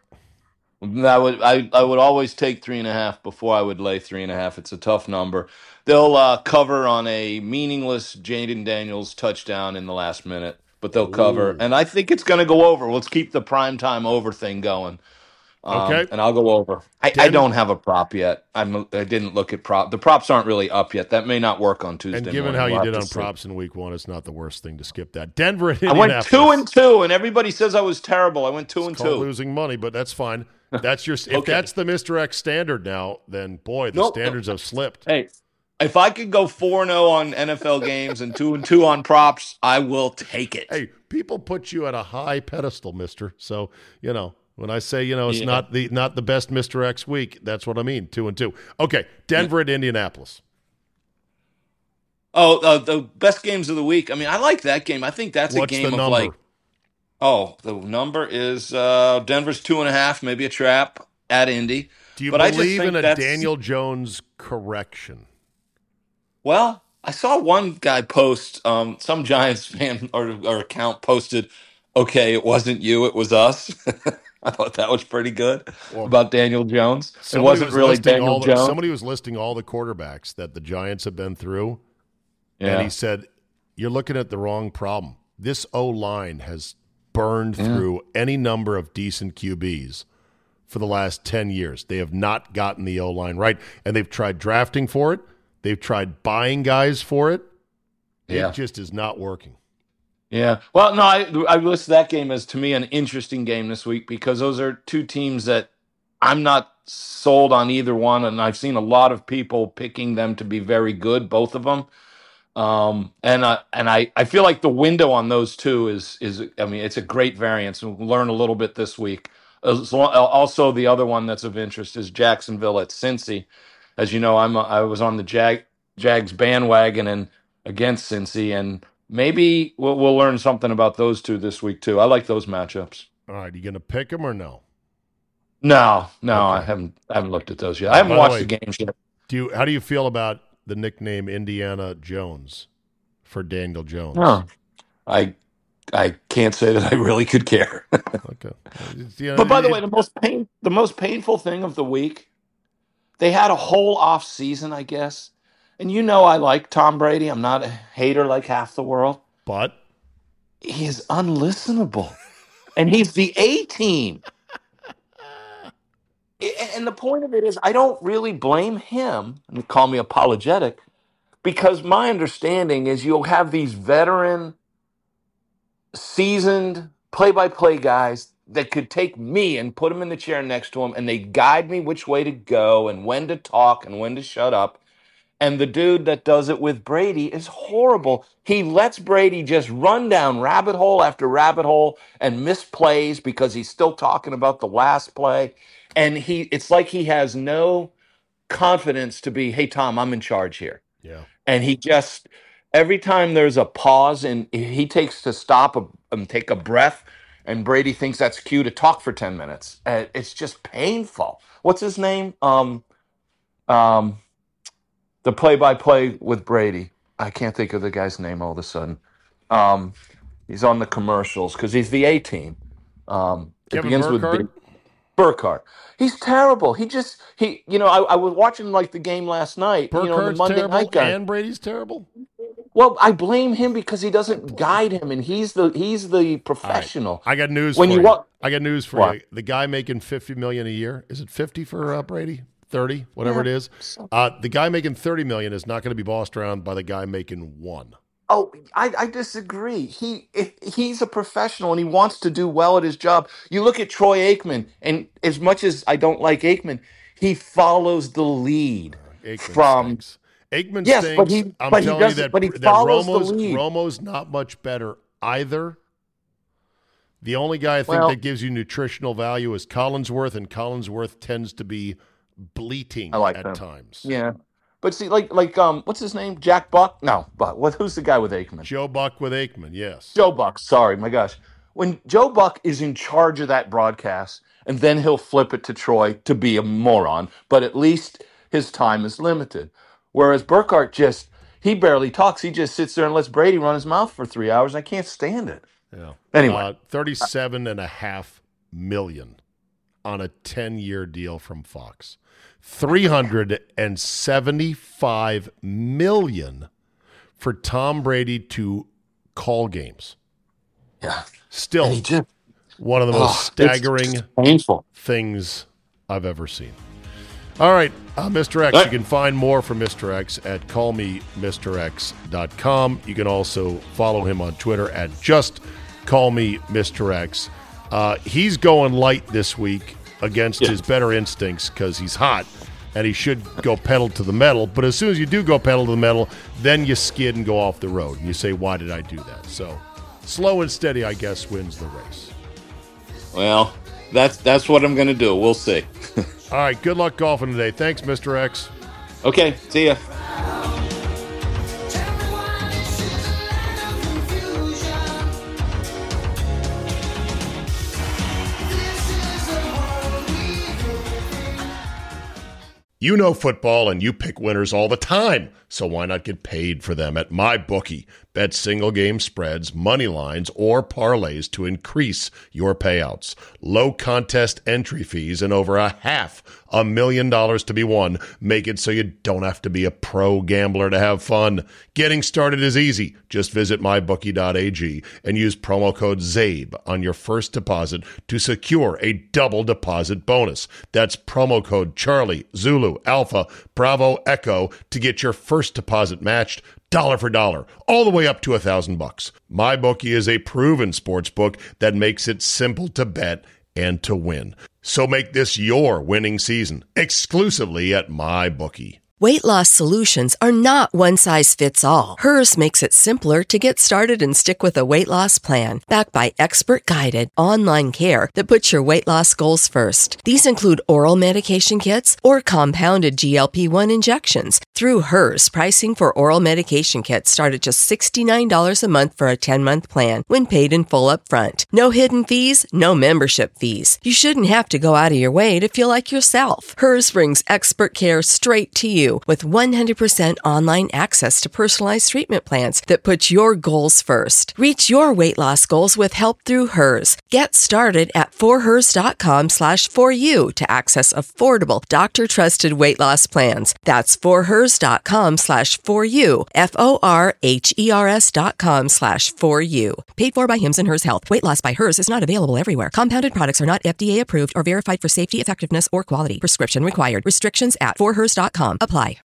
I would always take 3.5 before I would lay 3.5. It's a tough number. They'll cover on a meaningless Jaden Daniels touchdown in the last minute, but they'll cover. And I think it's going to go over. Let's keep the primetime over thing going. Okay. And I'll go over. I don't have a prop yet. I didn't look at prop. The props aren't really up yet. That may not work on Tuesday. And given how you did on props in week 1, it's not the worst thing to skip that. Denver at Indianapolis. I went 2-2, and everybody says I was terrible. I went 2-2. Losing money, but that's fine. That's your. If that's the Mr. X standard now, then boy, the standards have slipped. Hey, if I could go 4-0 on NFL games and 2-2 on props, I will take it. Hey, people put you at a high pedestal, Mister. So when I say it's not the best Mr. X week, that's what I mean. 2-2. Okay, Denver at Indianapolis. Oh, the best games of the week. I mean, I like that game. I think that's a game of like. Oh, the number is Denver's 2.5, maybe a trap at Indy. Do you believe in a Daniel Jones correction? Well, I saw one guy post, some Giants fan or account posted, okay, it wasn't you, it was us. I thought that was pretty good about Daniel Jones. It wasn't really Daniel Jones. Somebody was listing all the quarterbacks that the Giants have been through, and he said, you're looking at the wrong problem. This O-line has burned through any number of decent QBs for the last 10 years. They have not gotten the O-line right, and they've tried drafting for it. They've tried buying guys for it. It just is not working. Yeah. Well, no, I list that game as, to me, an interesting game this week because those are two teams that I'm not sold on either one, and I've seen a lot of people picking them to be very good, both of them. And I feel like the window on those two is I mean, it's a great variance. We'll learn a little bit this week. Also, the other one that's of interest is Jacksonville at Cincy. As you know, I was on the Jags bandwagon and against Cincy, and maybe we'll learn something about those two this week too. I like those matchups. All right, you going to pick them or no? No, okay. I haven't looked at those yet. I haven't watched the games yet. How do you feel about the nickname Indiana Jones for Daniel Jones? Oh. I can't say that I really could care. Okay. But by the way, the most painful thing of the week, they had a whole off season, I guess. And I like Tom Brady. I'm not a hater like half the world. But he is unlistenable. And he's the A team. And the point of it is, I don't really blame him, and call me apologetic, because my understanding is you'll have these veteran, seasoned play-by-play guys that could take me and put them in the chair next to him, and they guide me which way to go and when to talk and when to shut up. And the dude that does it with Brady is horrible. He lets Brady just run down rabbit hole after rabbit hole and miss plays because he's still talking about the last play. And it's like he has no confidence to be, hey, Tom, I'm in charge here. Yeah. And he just, every time there's a pause and he takes to stop and take a breath, and Brady thinks that's cue to talk for 10 minutes. It's just painful. What's his name? The play-by-play with Brady. I can't think of the guy's name all of a sudden. He's on the commercials because he's the A-team. It begins with Burkhardt. He's terrible. I was watching the game last night. Burkhardt's the Monday terrible night guy. and Brady's terrible? Well, I blame him because he doesn't guide him, and he's the professional. Right. I got news for you. I got news for you. The guy making $50 million a year, is it 50 for Brady? 30, whatever it is. The guy making $30 million is not going to be bossed around by the guy making $1 million. Oh, I disagree. He's a professional and he wants to do well at his job. You look at Troy Aikman, and as much as I don't like Aikman, he follows the lead Aikman stinks. I'm telling you that Romo's not much better either. The only guy I think that gives you nutritional value is Collinsworth, and Collinsworth tends to be bleating at times. Yeah. But see, what's his name? Jack Buck? No, but who's the guy with Aikman? Joe Buck with Aikman, yes. Joe Buck, sorry, my gosh. When Joe Buck is in charge of that broadcast, and then he'll flip it to Troy to be a moron, but at least his time is limited. Whereas Burkhardt he barely talks. He just sits there and lets Brady run his mouth for 3 hours, and I can't stand it. Yeah. Anyway. $37.5 million on a 10-year deal from Fox. $375 million for Tom Brady to call games. Yeah. Still one of the most staggering things I've ever seen. All right, Mr. X. You can find more from Mr. X at callmemrx.com. You can also follow him on Twitter at justcallmemrx. He's going light this week against his better instincts because he's hot, and he should go pedal to the metal. But as soon as you do go pedal to the metal, then you skid and go off the road. And you say, why did I do that? So slow and steady, I guess, wins the race. Well, that's what I'm going to do. We'll see. All right, good luck golfing today. Thanks, Mr. X. Okay, see ya. You know football and you pick winners all the time, so why not get paid for them at MyBookie? Bet single game spreads, money lines, or parlays to increase your payouts. Low contest entry fees and over $500,000 to be won make it so you don't have to be a pro gambler to have fun. Getting started is easy. Just visit mybookie.ag and use promo code ZABE on your first deposit to secure a double deposit bonus. That's promo code Charlie, Zulu, Alpha, Bravo, Echo to get your first deposit matched dollar for dollar, all the way up to $1,000. MyBookie is a proven sports book that makes it simple to bet and to win. So make this your winning season exclusively at MyBookie. Weight loss solutions are not one size fits all. Hers makes it simpler to get started and stick with a weight loss plan, backed by expert-guided online care that puts your weight loss goals first. These include oral medication kits or compounded GLP-1 injections. Through Hers, pricing for oral medication kits start at just $69 a month for a 10-month plan when paid in full upfront. No hidden fees, no membership fees. You shouldn't have to go out of your way to feel like yourself. Hers brings expert care straight to you. you with 100% online access to personalized treatment plans that put your goals first. Reach your weight loss goals with help through Hers. Get started at forhers.com/4u to access affordable, doctor-trusted weight loss plans. That's forhers.com/4u, forhers.com/4u. Paid for by Hims and Hers Health. Weight loss by Hers is not available everywhere. Compounded products are not FDA approved or verified for safety, effectiveness, or quality. Prescription required. Restrictions at forhers.com apply.